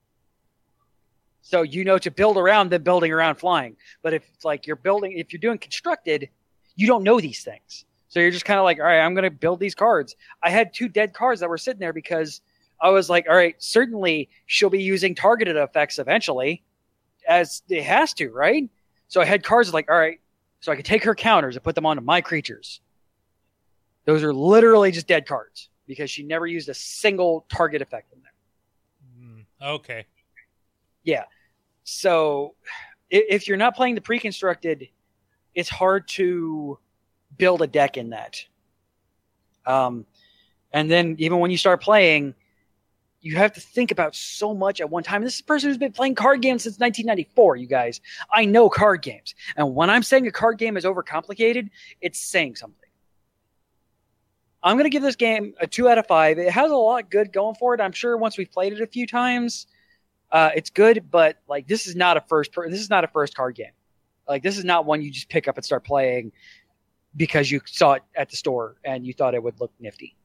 so you know to build around them building around flying. But if it's like if you're doing constructed, you don't know these things. So you're just kind of like, all right, I'm going to build these cards. I had 2 dead cards that were sitting there because I was like, all right, certainly she'll be using targeted effects eventually, as it has to, right? So I had cards like, all right, so I could take her counters and put them onto my creatures. Those are literally just dead cards because she never used a single target effect in there. Okay. Yeah. So if you're not playing the pre-constructed, it's hard to build a deck in that. And then even when you start playing, you have to think about so much at one time. This is a person who's been playing card games since 1994, you guys. I know card games. And when I'm saying a card game is overcomplicated, it's saying something. I'm going to give this game a 2 out of 5. It has a lot good going for it. I'm sure once we've played it a few times, it's good, but like this is not a first card game. Like this is not one you just pick up and start playing because you saw it at the store and you thought it would look nifty.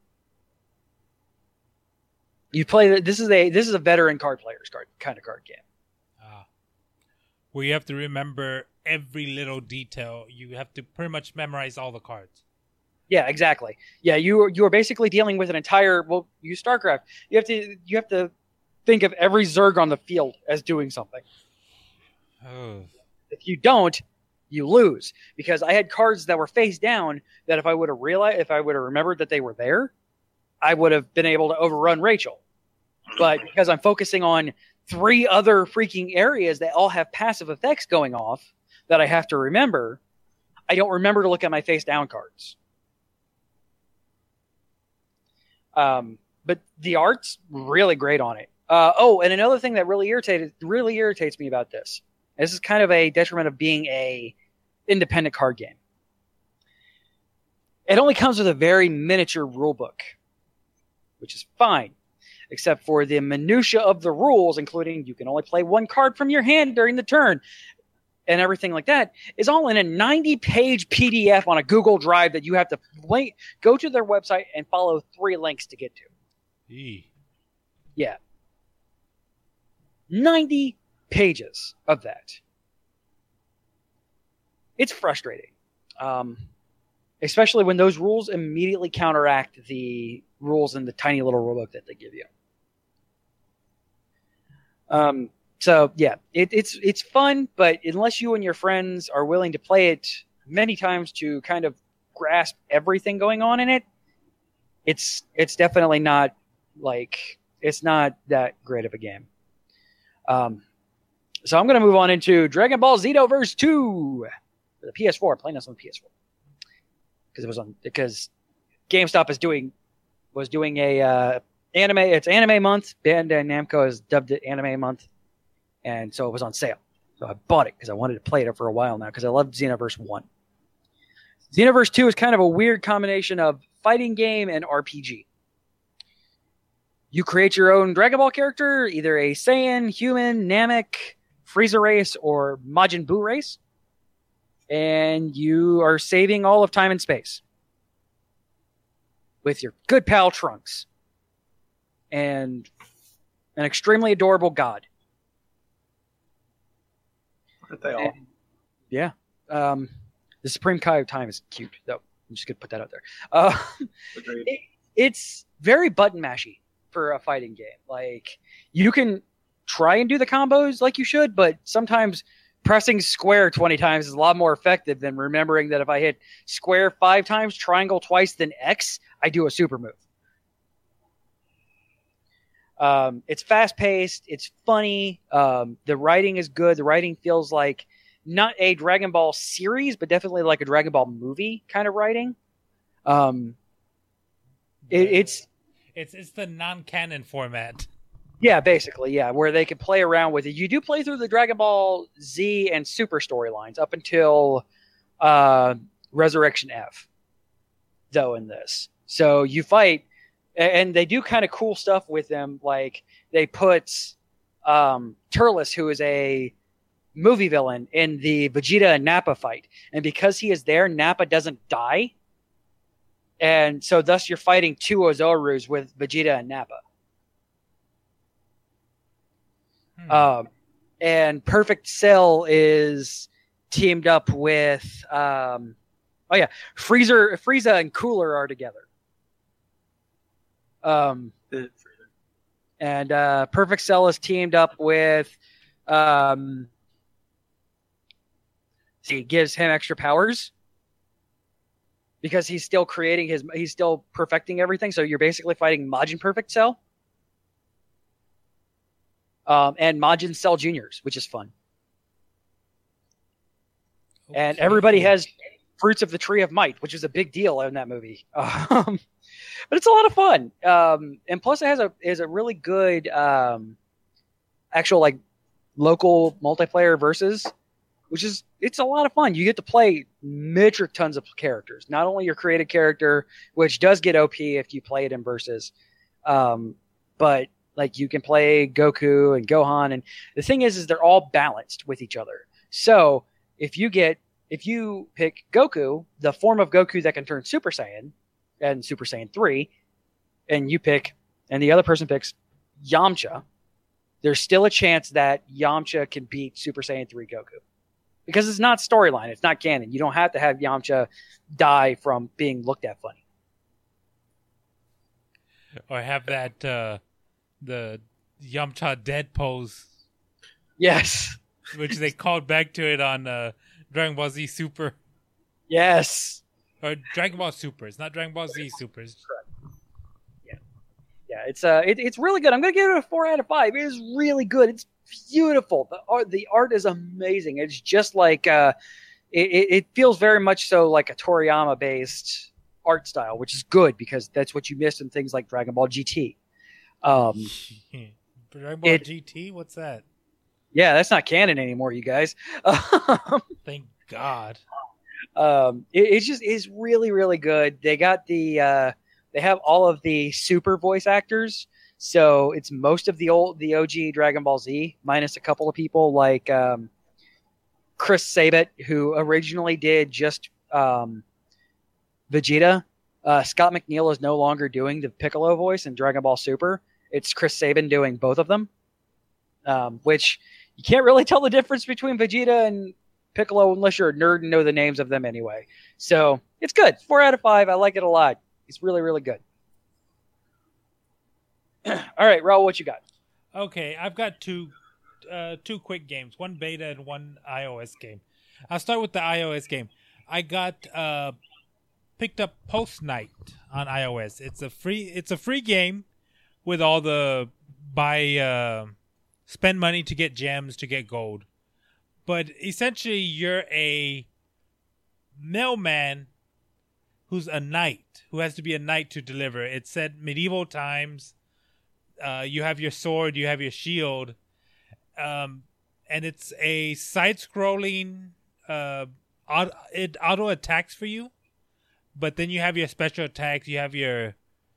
You play this is a veteran card player's kind of card game. Where you have to remember every little detail. You have to pretty much memorize all the cards. Yeah, exactly. Yeah, you are basically dealing with an entire. Well, you StarCraft. You have to think of every Zerg on the field as doing something. Oh. If you don't, you lose. Because I had cards that were face down that if I would have remembered that they were there, I would have been able to overrun Rachel. But because I'm focusing on 3 other freaking areas that all have passive effects going off that I have to remember, I don't remember to look at my face down cards. But the art's really great on it. And another thing that really irritates me about this is kind of a detriment of being a independent card game. It only comes with a very miniature rule book, which is fine, except for the minutia of the rules, including you can only play 1 card from your hand during the turn, and everything like that is all in a 90-page PDF on a Google Drive that you have to go to their website and follow 3 links to get to. Yeah. 90 pages of that. It's frustrating. Especially when those rules immediately counteract the rules in the tiny little rulebook that they give you. So yeah, it's fun, but unless you and your friends are willing to play it many times to kind of grasp everything going on in it, it's definitely not it's not that great of a game. So I'm going to move on into Dragon Ball Xenoverse 2 for the PS4. I'm playing this on the PS4 because GameStop was doing a anime. It's anime month. Bandai Namco has dubbed it anime month. And so it was on sale. So I bought it because I wanted to play it for a while now because I loved Xenoverse 1. Xenoverse 2 is kind of a weird combination of fighting game and RPG. You create your own Dragon Ball character, either a Saiyan, human, Namek, Frieza race, or Majin Buu race. And you are saving all of time and space with your good pal Trunks. and an extremely adorable god. Aren't they all? Yeah. The Supreme Kai of Time is cute, though. I'm just going to put that out there. Agreed. It's very button mashy for a fighting game. Like, you can try and do the combos like you should, but sometimes pressing square 20 times is a lot more effective than remembering that if I hit square 5 times, triangle twice, then X, I do a super move. It's fast-paced. It's funny. The writing is good. The writing feels like not a Dragon Ball series, but definitely like a Dragon Ball movie kind of writing. It's the non-canon format. Yeah, basically, yeah, where they can play around with it. You do play through the Dragon Ball Z and Super storylines up until Resurrection F, though, in this. So you fight, and they do kind of cool stuff with them. Like, they put Turles, who is a movie villain, in the Vegeta and Nappa fight. And because he is there, Nappa doesn't die. And so thus you're fighting two Ozorus with Vegeta and Nappa. And Perfect Cell is teamed up with Frieza and Cooler are together. And Perfect Cell is teamed up with he gives him extra powers because he's still he's still perfecting everything. So you're basically fighting Majin Perfect Cell. And Majin Cell Juniors, which is fun. Okay. And everybody has Fruits of the Tree of Might, which is a big deal in that movie. But it's a lot of fun. And plus it has a really good actual like local multiplayer versus, it's a lot of fun. You get to play metric tons of characters. Not only your created character, which does get OP if you play it in versus, but like you can play Goku and Gohan, and the thing is they're all balanced with each other. So if you pick Goku, the form of Goku that can turn Super Saiyan and Super Saiyan 3, and the other person picks Yamcha, there's still a chance that Yamcha can beat Super Saiyan 3 Goku. Because it's not storyline, it's not canon. You don't have to have Yamcha die from being looked at funny. Or have that the Yamcha dead pose. Yes. Which they called back to it on Dragon Ball Z Super. Yes. Or Dragon Ball Super. It's not Dragon Ball Z Super. Yeah, it's really good. I'm going to give it a 4 out of 5. It is really good. It's beautiful. The art is amazing. It's just like it feels very much so like a Toriyama based art style, which is good because that's what you miss in things like Dragon Ball GT. Dragon Ball GT? What's that? Yeah, that's not canon anymore, you guys. Thank God. It's really, really good. They got they have all of the super voice actors, so it's most of the OG Dragon Ball Z, minus a couple of people like Chris Sabat, who originally did just Vegeta. Scott McNeil is no longer doing the Piccolo voice in Dragon Ball Super. It's Chris Sabin doing both of them, which you can't really tell the difference between Vegeta and Piccolo unless you're a nerd and know the names of them anyway. So it's good. 4 out of 5. I like it a lot. It's really, really good. All right, Raul, what you got? Okay, I've got two quick games, one beta and one iOS game. I'll start with the iOS game. I got picked up Post Night on iOS. It's a free game with all the spend money to get gems to get gold. But essentially you're a mailman who's a knight, who has to be a knight to deliver. It's set medieval times. You have your sword, you have your shield. And it's a side-scrolling, it auto-attacks for you. But then you have your special attacks, you have your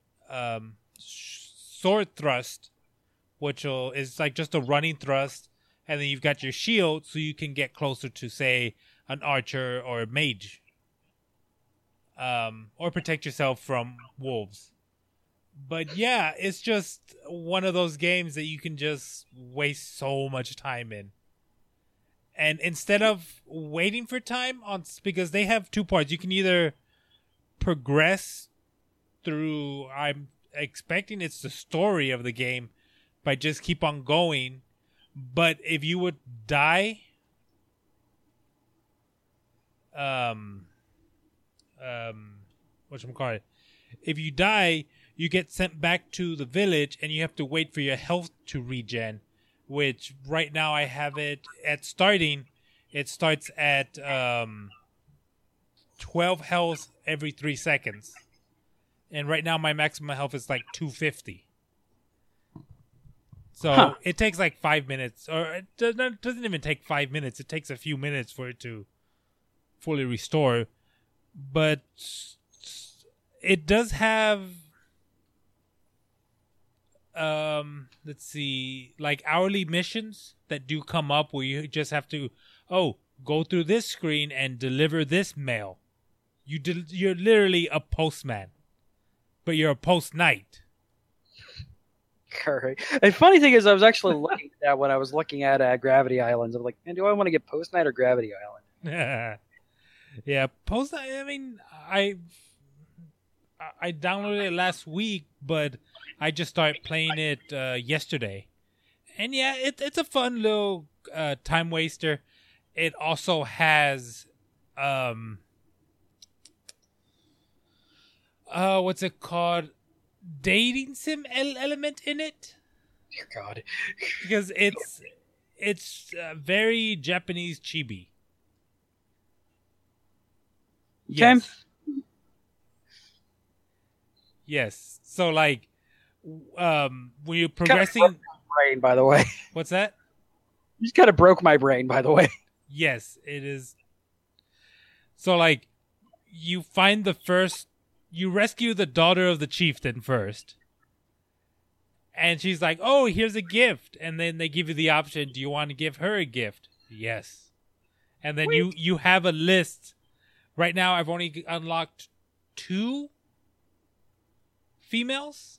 sword thrust, which is like just a running thrust. And then you've got your shield, so you can get closer to, say, an archer or a mage. Or protect yourself from wolves. But yeah, it's just one of those games that you can just waste so much time in. And instead of waiting for time because they have two parts, you can either progress through, I'm expecting it's the story of the game, by just keep on going. But if you would die, whatchamacallit, if you die, you get sent back to the village and you have to wait for your health to regen, which right now I have it at starting. It starts at 12 health every 3 seconds. And right now my maximum health is like 250. So it takes like 5 minutes, or it doesn't even take 5 minutes. It takes a few minutes for it to fully restore. But it does have, let's see, like hourly missions that do come up where you just have to, go through this screen and deliver this mail. You're literally a postman, but you're a post knight. Correct. The funny thing is, I was actually looking at that when I was looking at Gravity Islands. I'm like, man, do I want to get Post Night or Gravity Island? Yeah, Post Night. I mean, I downloaded it last week, but I just started playing it yesterday. And yeah, it's a fun little time waster. It also has what's it called? Dating sim element in it. Dear God. Because it's very Japanese chibi. Yes. Yes. So like when you're progressing, kind of broke my brain, by the way. What's that? You just kind of broke my brain, by the way. Yes, it is. So like you rescue the daughter of the chieftain first. And she's like, "Oh, here's a gift." And then they give you the option, do you want to give her a gift? Yes. And then you have a list. Right now I've only unlocked 2 females.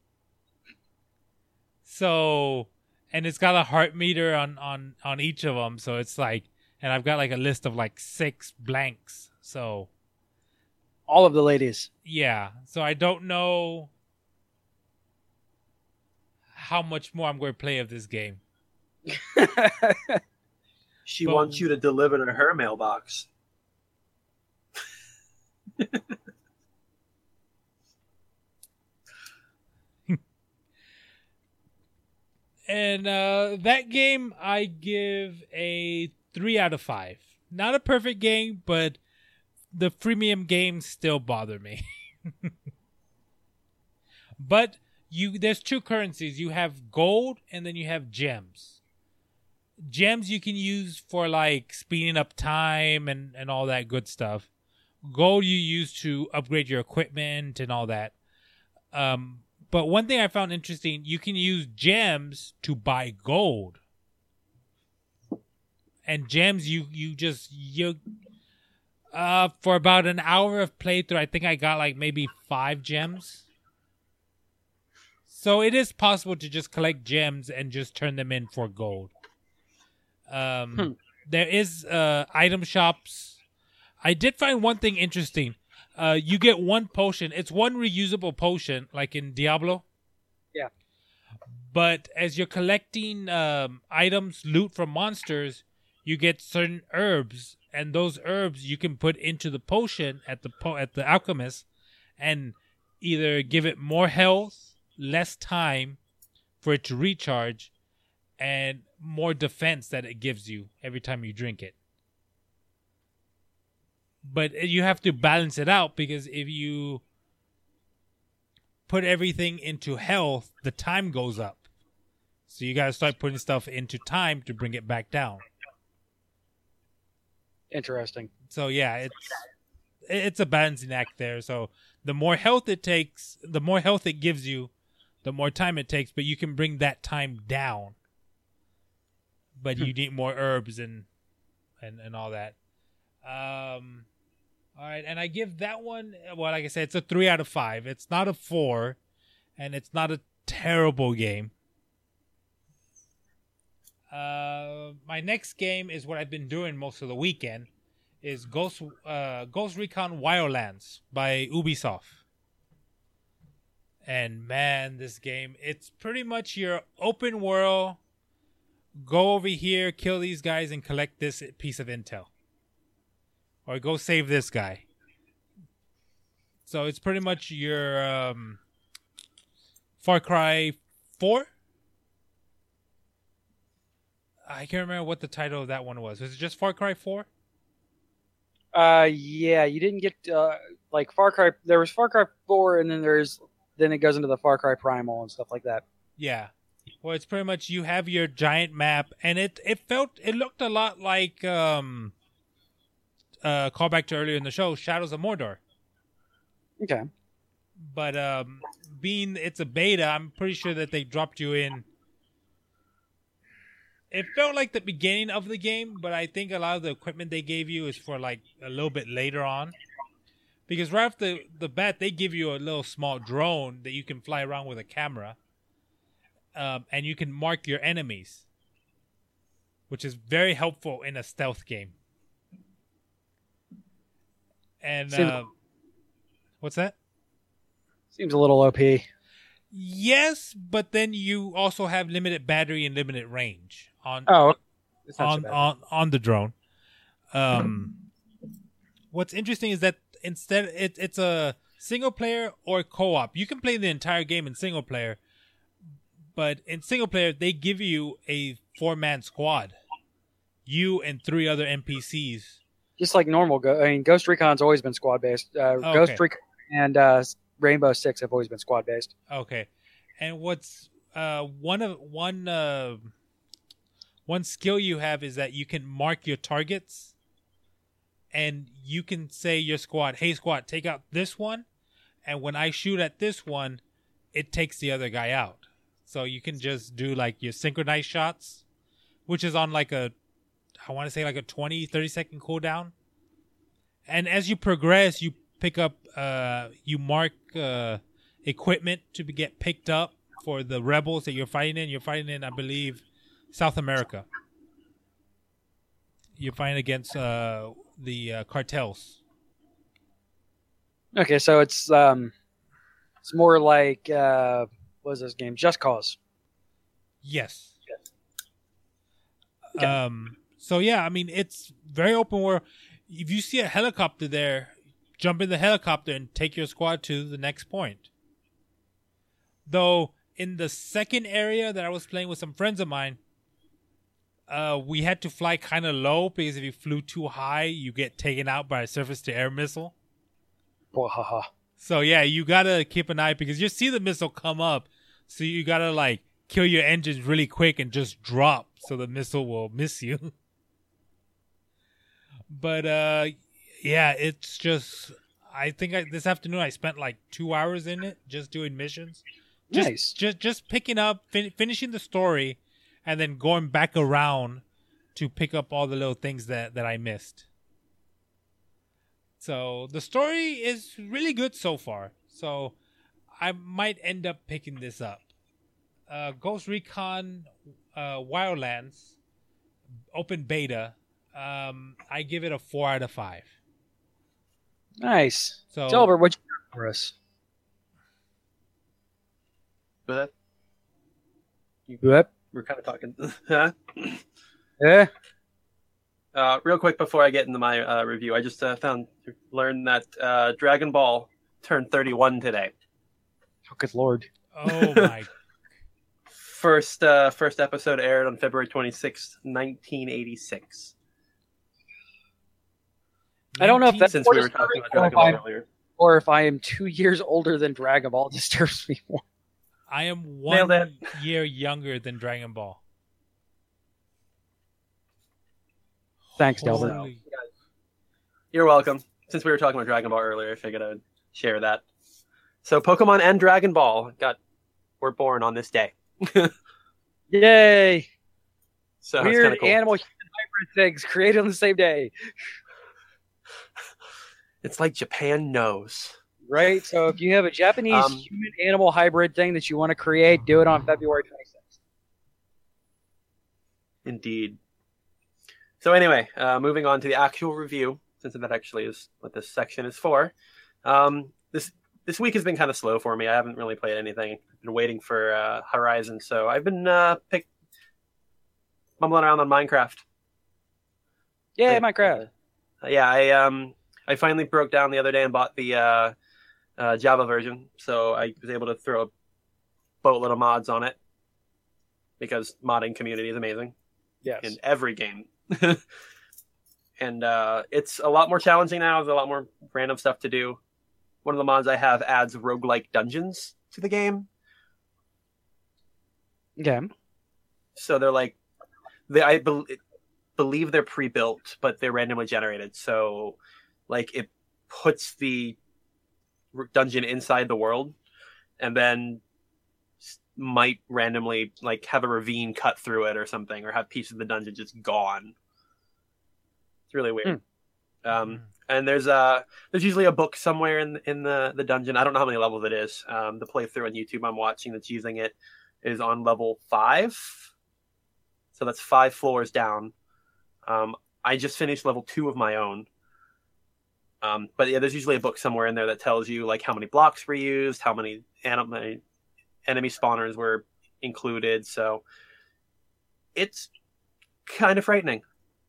So, and it's got a heart meter on each of them, so it's like, and I've got like a list of like 6 blanks. So all of the ladies. Yeah. So I don't know how much more I'm going to play of this game. She wants you to deliver to her mailbox. And that game I give a 3 out of 5. Not a perfect game, but the freemium games still bother me. But there's 2 currencies. You have gold and then you have gems. Gems you can use for like speeding up time and all that good stuff. Gold you use to upgrade your equipment and all that. But one thing I found interesting, you can use gems to buy gold. And gems for about an hour of playthrough, I think I got like maybe 5 gems. So it is possible to just collect gems and just turn them in for gold. There is item shops. I did find one thing interesting. You get 1 potion. It's 1 reusable potion, like in Diablo. Yeah. But as you're collecting items, loot from monsters, you get certain herbs, and those herbs you can put into the potion at the alchemist, and either give it more health, less time for it to recharge, and more defense that it gives you every time you drink it. But you have to balance it out, because if you put everything into health, the time goes up. So you got to start putting stuff into time to bring it back down. Interesting. So yeah, it's a balancing act there. So the more health it takes, the more health it gives you, the more time it takes, but you can bring that time down. But you need more herbs and all that. All right, and I give that one, well, like I said, it's a 3 out of 5. It's not a 4, and it's not a terrible game. My next game is what I've been doing most of the weekend. Is Ghost Recon Wildlands by Ubisoft. And man, this game, it's pretty much your open world. Go over here, kill these guys, and collect this piece of intel. Or go save this guy. So it's pretty much your Far Cry 4. I can't remember what the title of that one was. Was it just Far Cry 4? Yeah, you didn't get like Far Cry. There was Far Cry 4, and then it goes into the Far Cry Primal and stuff like that. Yeah. Well, it's pretty much you have your giant map, and it looked a lot like callback to earlier in the show, Shadows of Mordor. Okay. But being it's a beta, I'm pretty sure that they dropped you in. It felt like the beginning of the game, but I think a lot of the equipment they gave you is for like a little bit later on. Because right off the bat, they give you a little small drone that you can fly around with a camera. And you can mark your enemies. Which is very helpful in a stealth game. And what's that? Seems a little OP. Yes, but then you also have limited battery and limited range on the drone. What's interesting is that instead it's a single player or co-op. You can play the entire game in single player, but in single player they give you a 4-man squad, you and 3 other NPCs. Just like normal. Ghost Recon's always been squad based. Okay. Ghost Recon and Rainbow Six have always been squad based. Okay, and what's one skill you have is that you can mark your targets, and you can say your squad, "Hey squad, take out this one," and when I shoot at this one, it takes the other guy out. So you can just do like your synchronized shots, which is on like I want to say like a 20-30 second cooldown. And as you progress, you pick up, you mark equipment to get picked up for the rebels that you're fighting in. You're fighting in, I believe, South America. You're fighting against the cartels. Okay, so it's more like what was this game? Just Cause. Yes. Okay. So yeah, I mean it's very open world. If you see a helicopter there, jump in the helicopter and take your squad to the next point. Though in the second area that I was playing with some friends of mine, we had to fly kind of low because if you flew too high, you get taken out by a surface-to-air missile. Wahaha. So yeah, you gotta keep an eye because you see the missile come up, so you gotta like kill your engines really quick and just drop so the missile will miss you. But yeah, it's just I think this afternoon I spent like 2 hours in it just doing missions. Nice. Just picking up, finishing the story, and then going back around to pick up all the little things that I missed. So the story is really good so far. So I might end up picking this up. Ghost Recon Wildlands open beta. I give it a 4 out of 5. Nice. So Delbert, what you got for us? But Yep. we're kind of talking. Huh? Yeah. Real quick before I get into my review, I just learned that Dragon Ball turned 31 today. Oh, good lord. oh my. First episode aired on February 26th, 1986. I don't know if that's Since we were talking about Dragon Ball earlier. or if I am 2 years older than Dragon Ball disturbs me more. I am Nailed 1 year younger than Dragon Ball. Thanks, Delbert. Holy- You're welcome. Since we were talking about Dragon Ball earlier, I figured I would share that. So Pokemon and Dragon Ball were born on this day. Yay! So it's Weird kinda cool. animal human hybrid things created on the same day. It's like Japan knows. Right? So if you have a Japanese human-animal hybrid thing that you want to create, do it on February 26th. Indeed. So anyway, moving on to the actual review, since that actually is what this section is for. This week has been kind of slow for me. I haven't really played anything. I've been waiting for Horizon, so I've been mumbling around on Minecraft. Yeah, Minecraft. I finally broke down the other day and bought the Java version, so I was able to throw a boatload of mods on it because modding community is amazing. Yes. In every game. And it's a lot more challenging now. There's a lot more random stuff to do. One of the mods I have adds roguelike dungeons to the game. Okay. So they're like, I believe they're pre-built, but they're randomly generated. So like it puts the dungeon inside the world and then might randomly like have a ravine cut through it or something, or have pieces of the dungeon just gone. It's really weird. And there's usually a book somewhere in the dungeon. I don't know how many levels it is. The playthrough on YouTube I'm watching that's using it is on level 5. So that's 5 floors down. I just finished level 2 of my own. But yeah, there's usually a book somewhere in there that tells you like how many blocks were used, how many enemy spawners were included. So it's kind of frightening.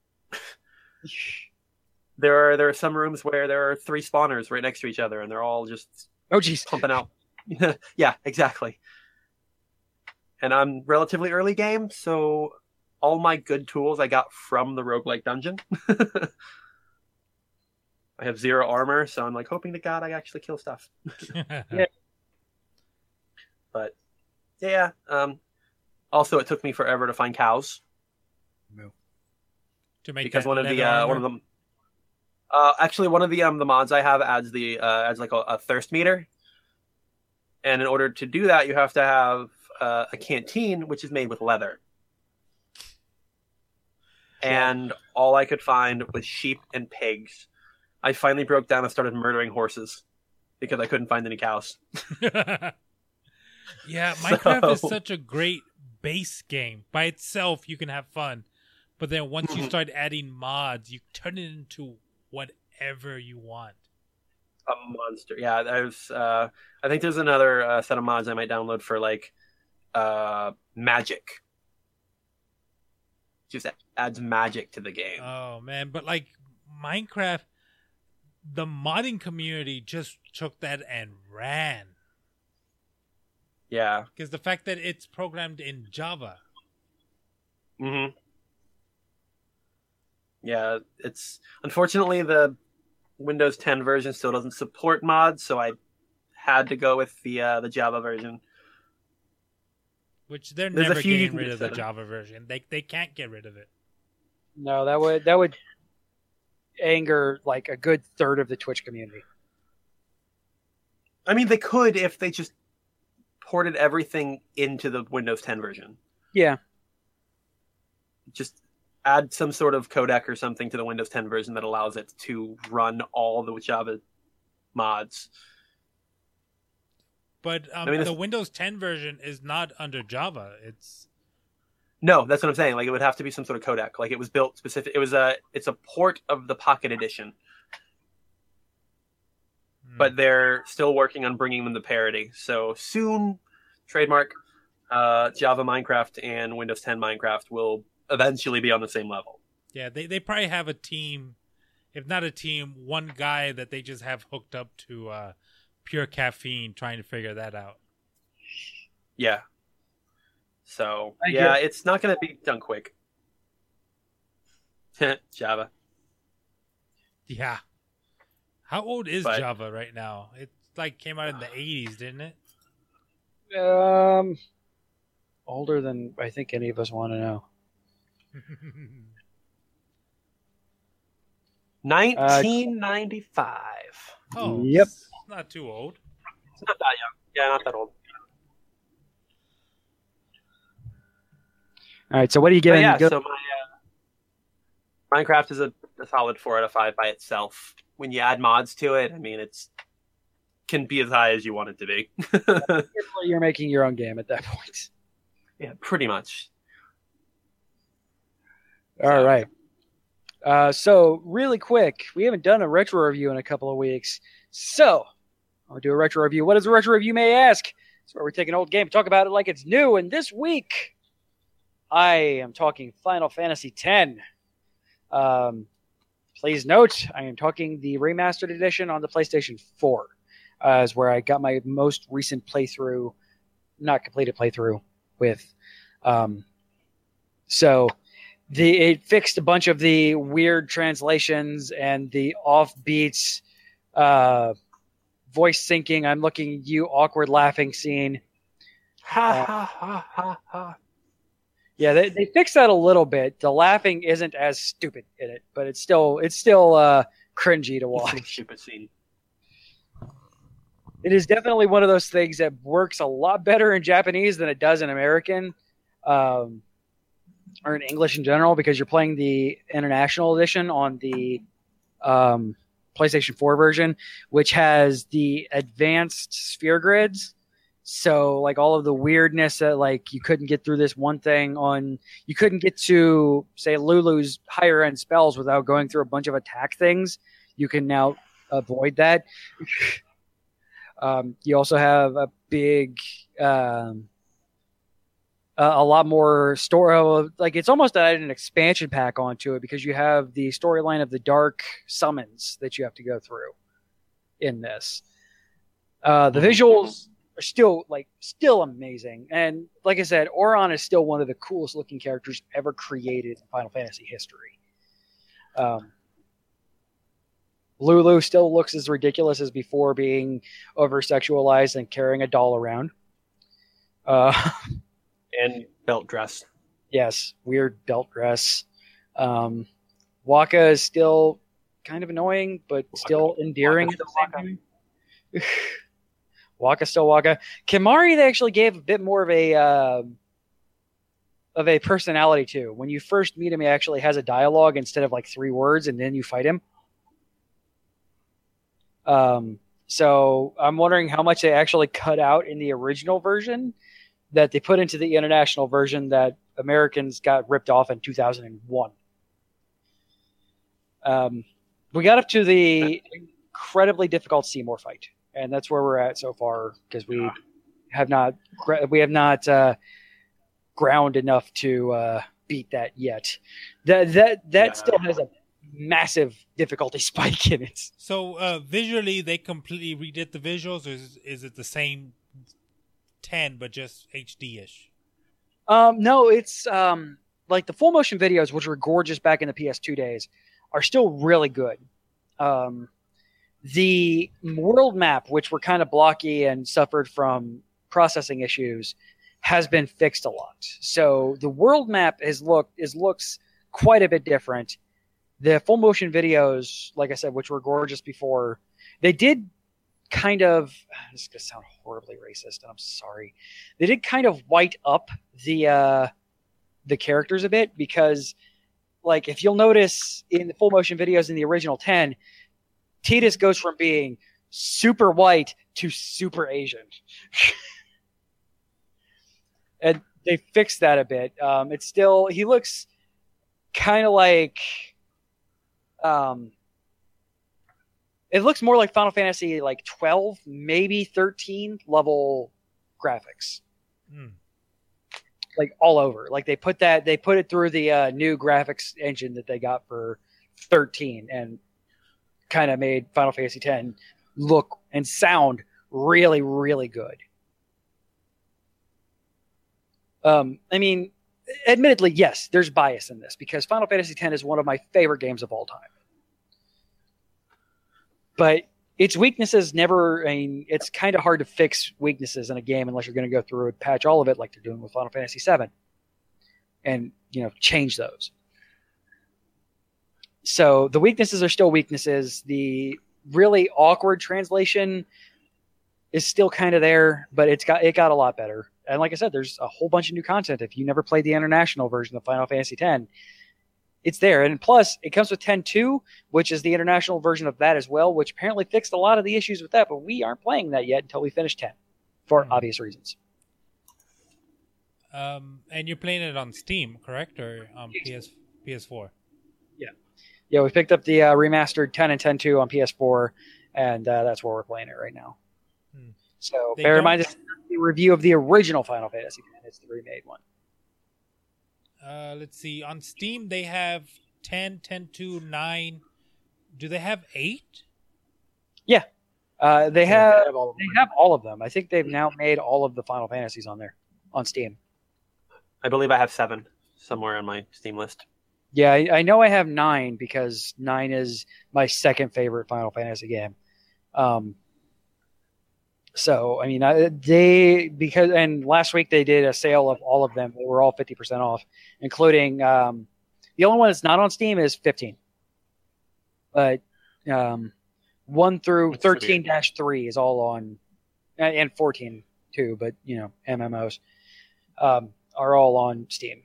There are some rooms where there are 3 spawners right next to each other, and they're all just pumping out. Yeah, exactly. And I'm relatively early game, so all my good tools I got from the roguelike dungeon. I have 0 armor, so I'm like hoping to God I actually kill stuff. Yeah. But yeah, also it took me forever to find cows. No. To make because one of them. Actually, one of the mods I have adds like a thirst meter, and in order to do that, you have to have a canteen which is made with leather. And all I could find was sheep and pigs. I finally broke down and started murdering horses because I couldn't find any cows. Yeah, Minecraft is such a great base game. By itself, you can have fun. But then once you start adding mods, you turn it into whatever you want. A monster. Yeah, I think there's another set of mods I might download for like magic. Just adds magic to the game. Oh, man. But like Minecraft, the modding community just took that and ran. Yeah. Because the fact that it's programmed in Java. Mm-hmm. Yeah, it's unfortunately the Windows 10 version still doesn't support mods, so I had to go with the Java version. Which they're never getting rid of the Java version. They can't get rid of it. No, that would anger like a good third of the Twitch community. I mean, they could if they just ported everything into the Windows 10 version. Yeah. Just add some sort of codec or something to the Windows 10 version that allows it to run all the Java mods. But the Windows 10 version is not under Java. No, that's what I'm saying. Like it would have to be some sort of codec. Like it was built specific. It's a port of the Pocket Edition. But they're still working on bringing them to parity. So soon, trademark, Java Minecraft and Windows 10 Minecraft will eventually be on the same level. Yeah, they probably have a team, if not a team, one guy that they just have hooked up to Pure Caffeine trying to figure that out. Yeah. So, it's not going to be done quick. Java. Yeah. How old is Java right now? It came out in the 80s, didn't it? Older than I think any of us want to know. 1995. Oh, yep. It's not too old. It's not that young. Yeah, not that old. All right, so what are you getting? So my Minecraft is a solid 4 out of 5 by itself. When you add mods to it, I mean, it's can be as high as you want it to be. You're making your own game at that point. Yeah, pretty much. All right. So really quick, we haven't done a retro review in a couple of weeks. So I'll do a retro review. What is a retro review, you may ask? It's where we take an old game and talk about it like it's new. And this week, I am talking Final Fantasy X. Please note, I am talking the remastered edition on the PlayStation 4. Is where I got my most recent playthrough, not completed playthrough, with. So it fixed a bunch of the weird translations and the offbeats, voice syncing. I'm looking at you, awkward laughing scene. Ha ha ha ha ha. Yeah, they fixed that a little bit. The laughing isn't as stupid in it, but it's still cringy to watch. It's a stupid scene. It is definitely one of those things that works a lot better in Japanese than it does in American, or in English in general, because you're playing the international edition on the PlayStation 4 version, which has the advanced sphere grids. So like all of the weirdness that like you couldn't get through this one thing you couldn't get to say Lulu's higher end spells without going through a bunch of attack things. You can now avoid that. You also have a big, a lot more story. Like it's almost added an expansion pack onto it because you have the storyline of the dark summons that you have to go through in this. The visuals are still amazing, and like I said, Auron is still one of the coolest looking characters ever created in Final Fantasy history. Lulu still looks as ridiculous as before, being over-sexualized and carrying a doll around. And belt dress. Yes, weird belt dress. Waka is still kind of annoying, but still endearing. Waka's still Waka. Kimahri, they actually gave a bit more of a personality to. When you first meet him, he actually has a dialogue instead of like 3 words, and then you fight him. So I'm wondering how much they actually cut out in the original version that they put into the international version that Americans got ripped off in 2001. We got up to the incredibly difficult Seymour fight, and that's where we're at so far because we have not ground enough to beat that yet. That still has a massive difficulty spike in it. So visually, they completely redid the visuals, or is it the same 10 but just HD-ish? No, it's like the full motion videos, which were gorgeous back in the PS2 days, are still really good. The world map, which were kind of blocky and suffered from processing issues, has been fixed a lot. So the world map looks quite a bit different. The full motion videos, like I said, which were gorgeous before, they did kind of, this is going to sound horribly racist, and I'm sorry. They did kind of white up the characters a bit because, like, if you'll notice in the full motion videos in the original 10, Tidus goes from being super white to super Asian. And they fixed that a bit. It's still, he looks kind of like, it looks more like Final Fantasy like 12, maybe 13 level graphics. Like all over. Like they put it through the new graphics engine that they got for 13 and kind of made Final Fantasy X look and sound really, really good. I mean, admittedly, yes, there's bias in this because Final Fantasy X is one of my favorite games of all time. But its weaknesses it's kind of hard to fix weaknesses in a game unless you're going to go through and patch all of it like they're doing with Final Fantasy VII and, change those. So the weaknesses are still weaknesses. The really awkward translation is still kind of there, but it got a lot better. And like I said, there's a whole bunch of new content. If you never played the international version of Final Fantasy X, it's there. And plus, it comes with 10.2, which is the international version of that as well, which apparently fixed a lot of the issues with that, but we aren't playing that yet until we finish 10 for obvious reasons. And you're playing it on Steam, correct? Or on PS4? Yeah, we picked up the remastered 10 and 10.2 on PS4, and that's where we're playing it right now. So bear in mind, this is the review of the original Final Fantasy X. It's the remade one. Let's see. On Steam, they have 10, 10.2, 9. Do they have 8? Yeah. They have all of them. I think they've now made all of the Final Fantasies on there, on Steam. I believe I have 7 somewhere on my Steam list. Yeah, I know I have 9 because 9 is my second favorite Final Fantasy game. So, I mean, and last week they did a sale of all of them. They were all 50% off, including the only one that's not on Steam is 15. But 1 through 13-3 is all on, and 14 too, but, MMOs are all on Steam.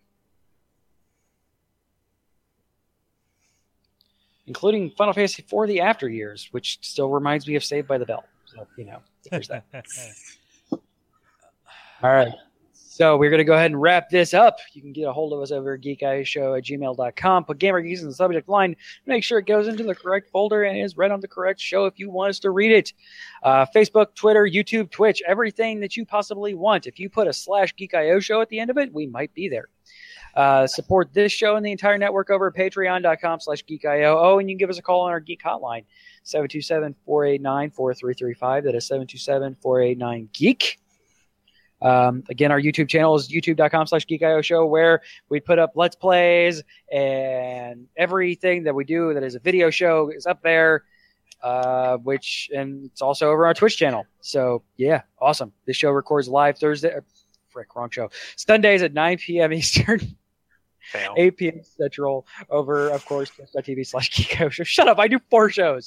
Including Final Fantasy IV The After Years, which still reminds me of Saved by the Bell. So, there's that. All right. So we're going to go ahead and wrap this up. You can get a hold of us over at geekioshow@gmail.com. Put Gamer Geeks in the subject line. Make sure it goes into the correct folder and is read on the correct show if you want us to read it. Facebook, Twitter, YouTube, Twitch, everything that you possibly want. If you put a /geekio show at the end of it, we might be there. Support this show and the entire network over at patreon.com/geekio. Oh, and you can give us a call on our Geek Hotline, 727-489-4335. That is 727-489-GEEK. Again, our YouTube channel is youtube.com/geekio show, where we put up Let's Plays and everything that we do that is a video show is up there, and it's also over our Twitch channel. So, yeah, awesome. This show records live wrong show. Sundays at 9 p.m. Eastern. 8 p.m. Central over, of course, twitch.tv/geekio show. Shut up, I do 4 shows.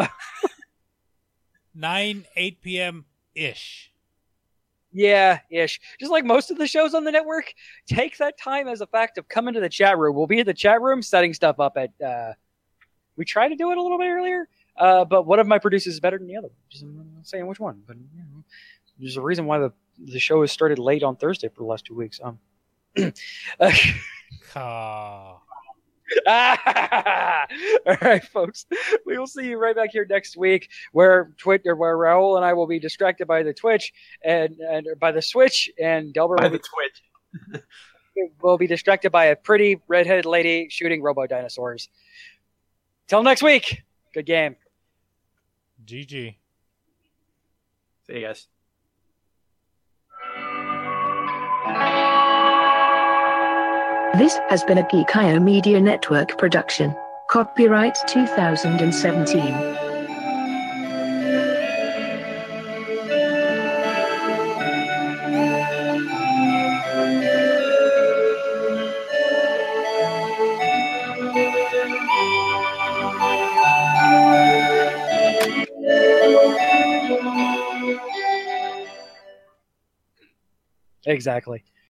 8 p.m.-ish. Yeah, ish. Just like most of the shows on the network, take that time as a fact of coming to the chat room. We'll be in the chat room setting stuff up at, we try to do it a little bit earlier, but one of my producers is better than the other. I'm not saying which one, but there's a reason why the show has started late on Thursday for the last 2 weeks. All right, folks. We will see you right back here next week, where Raul and I will be distracted by the Twitch and by the Switch, and Delbert will be distracted by a pretty redheaded lady shooting robo dinosaurs. Till next week. Good game. GG. See you guys. This has been a Geekio Media Network production. Copyright 2017. Exactly.